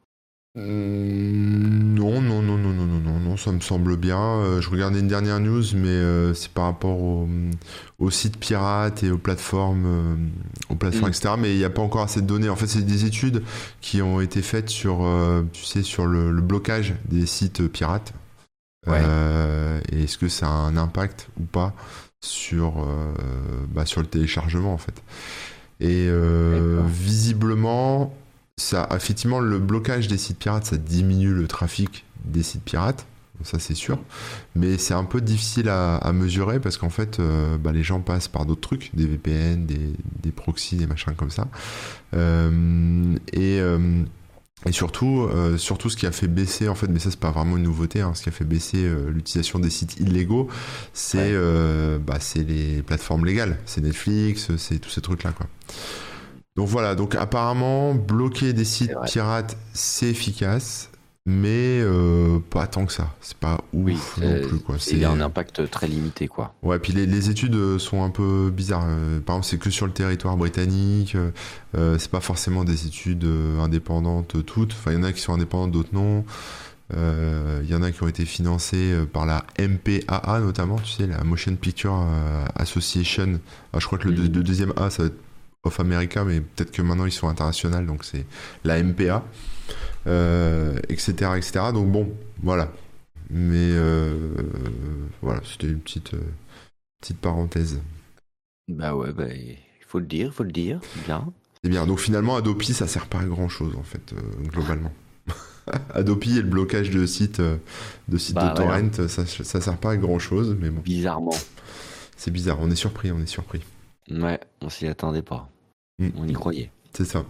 Non, ça me semble bien. Je regardais une dernière news, mais c'est par rapport aux sites pirates et aux plateformes, etc. Mais il n'y a pas encore assez de données. En fait, c'est des études qui ont été faites sur, sur le blocage des sites pirates. Ouais. Et est-ce que ça a un impact ou pas sur le téléchargement en fait. Et visiblement, ça, effectivement, le blocage des sites pirates, ça diminue le trafic des sites pirates, ça c'est sûr. Mais c'est un peu difficile à mesurer parce qu'en fait, les gens passent par d'autres trucs, des VPN, des proxys, des machins comme ça. Et surtout, ce qui a fait baisser, en fait, mais ça c'est pas vraiment une nouveauté, hein, ce qui a fait baisser l'utilisation des sites illégaux, c'est c'est les plateformes légales, c'est Netflix, c'est tous ces trucs-là, quoi. Donc voilà, donc apparemment, bloquer des sites pirates, c'est efficace, mais pas tant que ça. C'est pas ouf non plus, quoi. Il y a un impact très limité, quoi. Ouais, puis les études sont un peu bizarres. Par exemple, c'est que sur le territoire britannique. C'est pas forcément des études indépendantes toutes. Enfin, il y en a qui sont indépendantes, d'autres non. Il y en a qui ont été financées par la MPAA notamment, tu sais, la Motion Picture Association. Alors, je crois que le deuxième A, ça va être Of America, mais peut-être que maintenant ils sont internationaux, donc c'est la MPA, etc., etc. Donc bon, voilà. Mais voilà, c'était une petite parenthèse. Bah ouais, il faut le dire, bien. C'est bien. Donc finalement, Adopi, ça sert pas à grand chose en fait, globalement. Adopi et le blocage de sites de torrent, ça sert pas à grand chose, mais bon. Bizarrement. C'est bizarre. On est surpris. Ouais, on s'y attendait pas. On y croyait. C'est ça.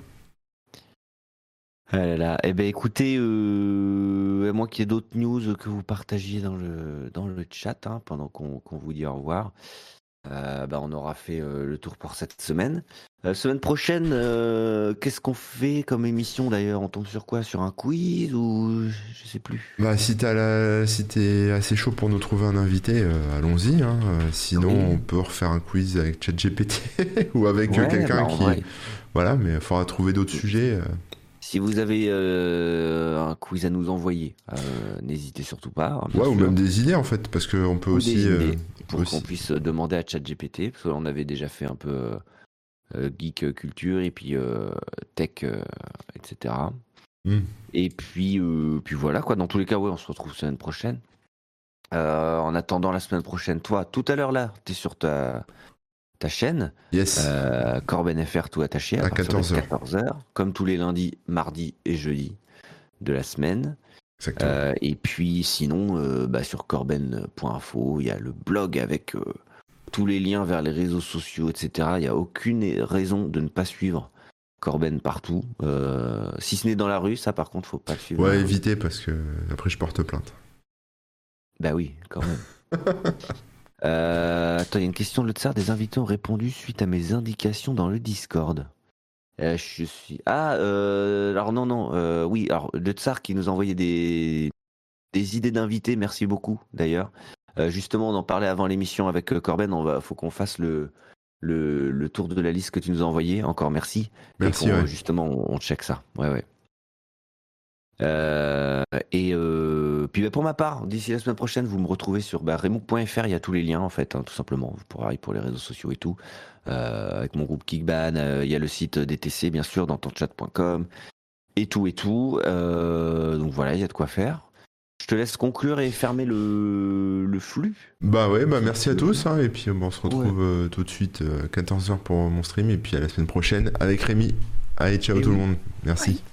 Ah là là. Eh ben écoutez, à moins qu'il y ait d'autres news que vous partagiez dans le chat, hein, pendant qu'on vous dit au revoir. On aura fait le tour pour cette semaine. Semaine prochaine, qu'est-ce qu'on fait comme émission d'ailleurs? On tombe sur quoi? Sur un quiz ou je sais plus. Bah si t'es assez chaud pour nous trouver un invité, allons-y. Hein. Sinon, on peut refaire un quiz avec ChatGPT ou avec quelqu'un qui. Vrai. Voilà, mais il faudra trouver d'autres sujets. Si vous avez un quiz à nous envoyer, n'hésitez surtout pas. Ouais, ou même des idées en fait, parce qu'on peut aussi. Pour qu'on puisse demander à ChatGPT, parce qu'on avait déjà fait un peu geek culture et puis tech, etc. Et puis voilà, quoi. Dans tous les cas, on se retrouve semaine prochaine. En attendant la semaine prochaine, toi, tout à l'heure là, t'es sur ta chaîne. Yes. Corben FR, tout attaché à 14h. Comme tous les lundis, mardis et jeudis de la semaine. Exactement. Et puis sinon, sur corben.info, il y a le blog avec tous les liens vers les réseaux sociaux, etc. Il n'y a aucune raison de ne pas suivre Corben partout. Si ce n'est dans la rue, ça par contre, faut pas le suivre. Ouais, évitez parce que après je porte plainte. Bah oui, quand même. Attends, il y a une question de le tsar. Des invités ont répondu suite à mes indications dans le Discord. Je suis. Alors non. Oui, alors le tsar qui nous a envoyé des idées d'invités. Merci beaucoup d'ailleurs. Justement, on en parlait avant l'émission avec Corben. Faut qu'on fasse le tour de la liste que tu nous as envoyé. Encore merci. Merci. Justement, on check ça. Ouais. Puis pour ma part, d'ici la semaine prochaine, vous me retrouvez sur Remouk.fr. Il y a tous les liens en fait, hein, tout simplement. Pour les réseaux sociaux et tout. Avec mon groupe Kickban, il y a le site DTC bien sûr dans tonchat.com et tout. Donc voilà, il y a de quoi faire. Je te laisse conclure et fermer le flux. Merci à tous hein, et puis on se retrouve tout de suite 14h pour mon stream et puis à la semaine prochaine avec Rémi. Allez, ciao tout le monde. Merci. Bye.